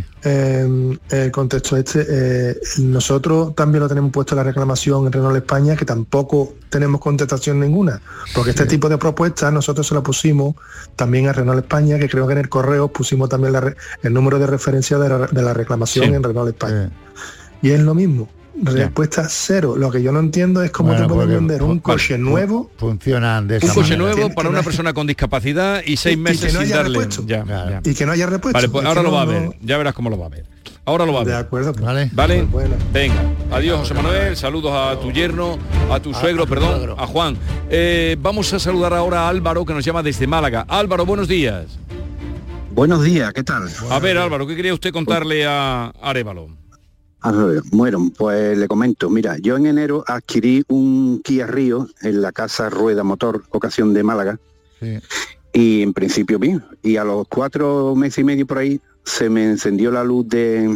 el contexto nosotros también lo tenemos puesto en la reclamación en Renault España, que tampoco tenemos contestación ninguna, porque este tipo de propuestas nosotros se la pusimos también a Renault España, que creo que en el correo pusimos también el número de referencia de la reclamación en Renault España. Y es lo mismo. Respuesta cero. Lo que yo no entiendo es cómo te pueden vender un coche nuevo. Funcionan de esa manera. Un coche nuevo que para una persona con discapacidad y 6 meses sin darle. Y que no haya repuesto. Vale, pues ahora lo va a ver. Ya verás cómo lo va a ver. Ahora lo va a ver. De acuerdo. Vale. Bueno. Venga. Adiós, José Manuel. Saludos a tu yerno, a tu suegro, a Juan. Vamos a saludar ahora a Álvaro, que nos llama desde Málaga. Álvaro, buenos días. Buenos días, ¿qué tal? A ver, Álvaro, ¿qué quería usted contarle a Arévalo? Bueno, pues le comento, mira, yo en enero adquirí un Kia Rio en la casa Rueda Motor, ocasión de Málaga, y en principio bien, y a los 4 meses y medio por ahí se me encendió la luz de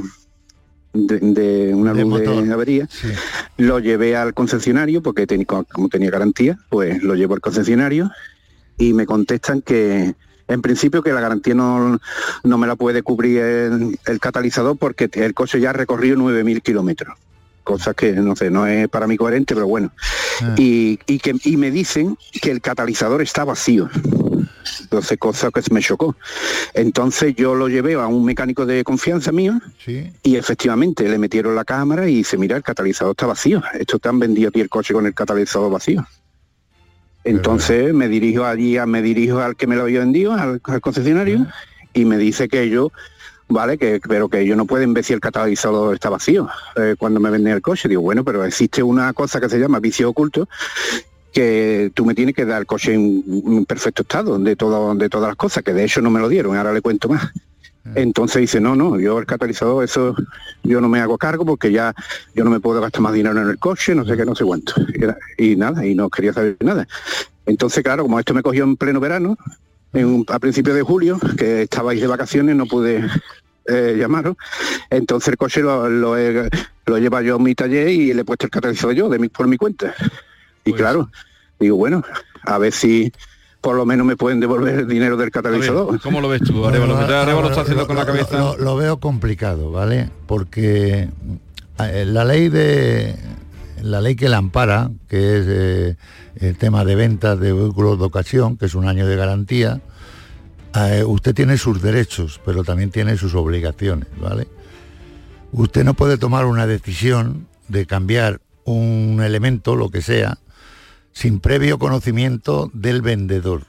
una luz de avería, lo llevé al concesionario, porque como tenía garantía, pues lo llevo al concesionario y me contestan que en principio que la garantía no me la puede cubrir el catalizador porque el coche ya ha recorrido 9.000 kilómetros. Cosas que, no sé, no es para mí coherente, pero bueno. Y me dicen que el catalizador está vacío. Entonces, cosa que me chocó. Entonces yo lo llevé a un mecánico de confianza mío y efectivamente le metieron la cámara y dice, mira, el catalizador está vacío. Esto te han vendido a ti el coche con el catalizador vacío. Entonces me dirijo al que me lo había vendido, al concesionario, y me dice que ellos, vale, pero que ellos no pueden ver si el catalizador está vacío cuando me venden el coche. Digo, bueno, pero existe una cosa que se llama vicio oculto, que tú me tienes que dar el coche en perfecto estado de todas las cosas, que de hecho no me lo dieron, ahora le cuento más. Entonces dice, no, yo el catalizador, eso yo no me hago cargo porque ya yo no me puedo gastar más dinero en el coche, no sé qué, no sé cuánto. Y nada, y no quería saber nada. Entonces, claro, como esto me cogió en pleno verano, a principios de julio, que estabais de vacaciones, no pude llamaros, entonces el coche lo he llevado yo a mi taller y le he puesto el catalizador yo por mi cuenta. Y claro, digo, bueno, a ver si por lo menos me pueden devolver el dinero del catalizador. ¿Cómo lo ves tú, Arévalo? Arévalo está haciendo con la cabeza. Lo veo complicado, ¿vale? Porque la ley que la ampara, que es el tema de ventas de vehículos de ocasión, que es un año de garantía, usted tiene sus derechos, pero también tiene sus obligaciones, ¿vale? Usted no puede tomar una decisión de cambiar un elemento, lo que sea, sin previo conocimiento del vendedor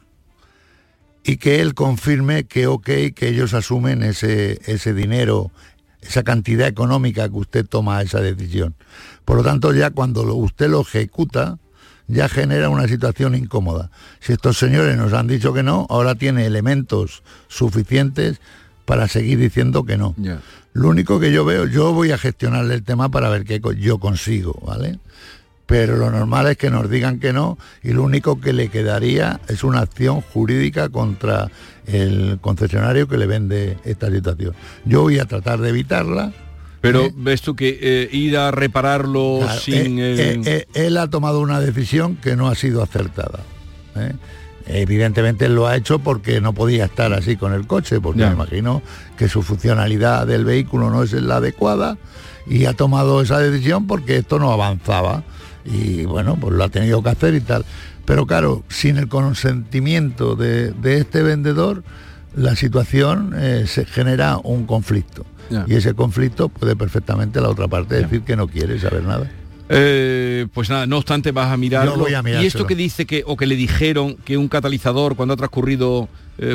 y que él confirme que que ellos asumen ese dinero, esa cantidad económica que usted toma esa decisión. Por lo tanto, ya cuando usted lo ejecuta, ya genera una situación incómoda. Si estos señores nos han dicho que no, ahora tiene elementos suficientes para seguir diciendo que no. Yeah. Lo único que yo veo, yo voy a gestionarle el tema para ver qué yo consigo, ¿vale? Pero lo normal es que nos digan que no y lo único que le quedaría es una acción jurídica contra el concesionario que le vende esta situación. Yo voy a tratar de evitarla. Pero ves tú que ir a repararlo claro, sin... Él ha tomado una decisión que no ha sido acertada. Evidentemente él lo ha hecho porque no podía estar así con el coche, porque me imagino que su funcionalidad del vehículo no es la adecuada y ha tomado esa decisión porque esto no avanzaba. Y bueno, pues lo ha tenido que hacer y tal. Pero claro, sin el consentimiento de este vendedor, la situación se genera un conflicto. Y ese conflicto puede perfectamente la otra parte decir que no quiere saber nada. Pues nada, no obstante vas a mirarlo. Yo voy a mirárselo. Y esto que dice que le dijeron que un catalizador cuando ha transcurrido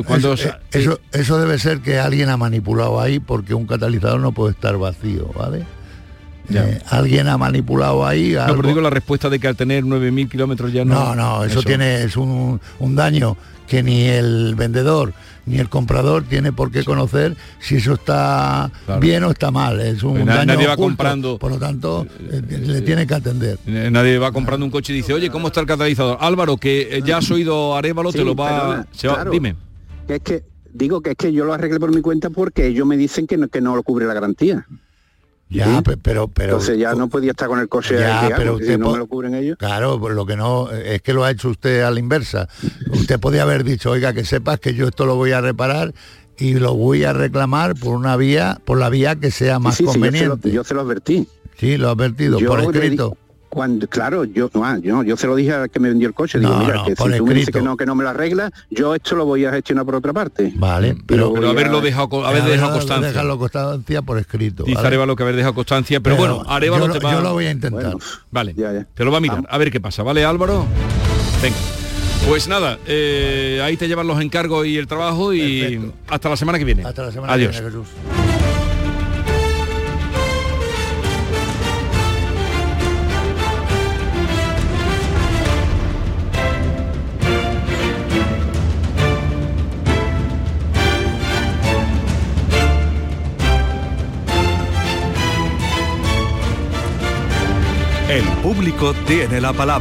eso debe ser que alguien ha manipulado ahí, porque un catalizador no puede estar vacío, ¿vale? Alguien ha manipulado ahí algo. No, pero digo la respuesta de que al tener 9.000 kilómetros ya no... No, eso es un daño que ni el vendedor ni el comprador tiene por qué conocer si eso está bien o está mal. Es un daño nadie va oculto, comprando, por lo tanto le tiene que atender. Nadie va comprando un coche y dice, oye, ¿cómo está el catalizador? Álvaro, que ya has oído Arévalo, te lo va... Claro. Dime. Es que yo lo arreglé por mi cuenta porque ellos me dicen que no lo cubre la garantía. Ya, ¿sí? pero entonces ya no podía estar con el coche pero si no me lo cubren ellos. Claro, pues lo que no es que lo ha hecho usted a la inversa. Usted podía haber dicho, oiga, que sepas que yo esto lo voy a reparar y lo voy a reclamar por la vía que sea más conveniente. Yo se lo advertí. Sí, lo ha advertido por escrito. Yo se lo dije al que me vendió el coche. Digo, mira, que si tú me dices que no me lo arreglas, yo esto lo voy a gestionar por otra parte. Vale, pero haber dejado constancia. Dejarlo constancia por escrito. Dice Arévalo que haber dejado constancia, pero bueno, Arévalo te va... Yo lo voy a intentar. Bueno, vale, te lo va a mirar, a ver qué pasa, ¿vale, Álvaro? Venga. Pues nada, ahí te llevan los encargos y el trabajo y perfecto. Hasta la semana que viene. Hasta la semana Adiós. que viene, Jesús. El público tiene la palabra.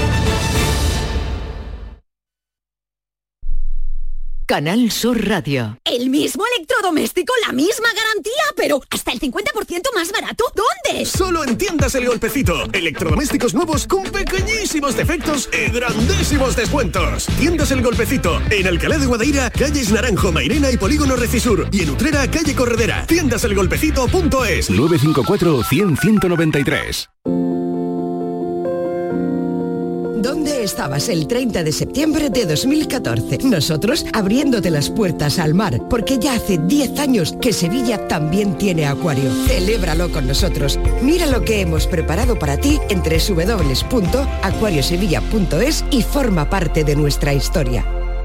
Canal Sur Radio. El mismo electrodoméstico, la misma garantía, pero hasta el 50% más barato. ¿Dónde? Solo en Tiendas El Golpecito. Electrodomésticos nuevos con pequeñísimos defectos y grandísimos descuentos. Tiendas El Golpecito. En Alcalá de Guadaira, calles Naranjo, Mairena y Polígono Recisur. Y en Utrera, calle Corredera. Tiendaselgolpecito.es. 954 100 193. ¿Dónde ¿Dónde estabas el 30 de septiembre de 2014? Nosotros abriéndote las puertas al mar, porque ya hace 10 años que Sevilla también tiene acuario. Celébralo con nosotros. Mira lo que hemos preparado para ti en www.acuariosevilla.es y forma parte de nuestra historia.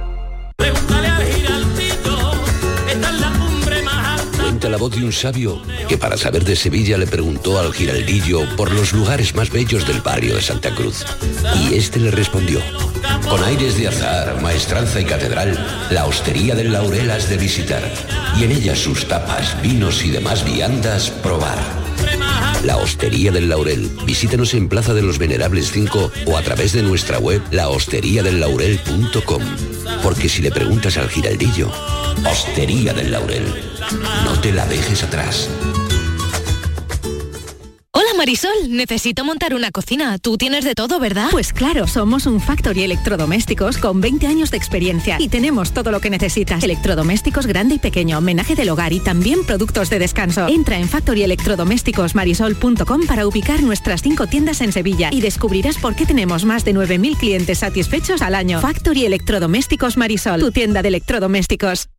Cuenta la voz de un sabio que para saber de Sevilla le preguntó al giraldillo por los lugares más bellos del barrio de Santa Cruz. Y este le respondió: con aires de azar, maestranza y catedral, la hostería del Laurel has de visitar, y en ella sus tapas, vinos y demás viandas probar. La Hostería del Laurel. Visítanos en Plaza de los Venerables 5 o a través de nuestra web lahosteriadellaurel.com. Porque si le preguntas al giraldillo, Hostería del Laurel, no te la dejes atrás. Hola Marisol, necesito montar una cocina. Tú tienes de todo, ¿verdad? Pues claro, somos un Factory Electrodomésticos con 20 años de experiencia y tenemos todo lo que necesitas. Electrodomésticos grande y pequeño, homenaje del hogar y también productos de descanso. Entra en factoryelectrodomésticosmarisol.com para ubicar nuestras 5 tiendas en Sevilla y descubrirás por qué tenemos más de 9.000 clientes satisfechos al año. Factory Electrodomésticos Marisol, tu tienda de electrodomésticos.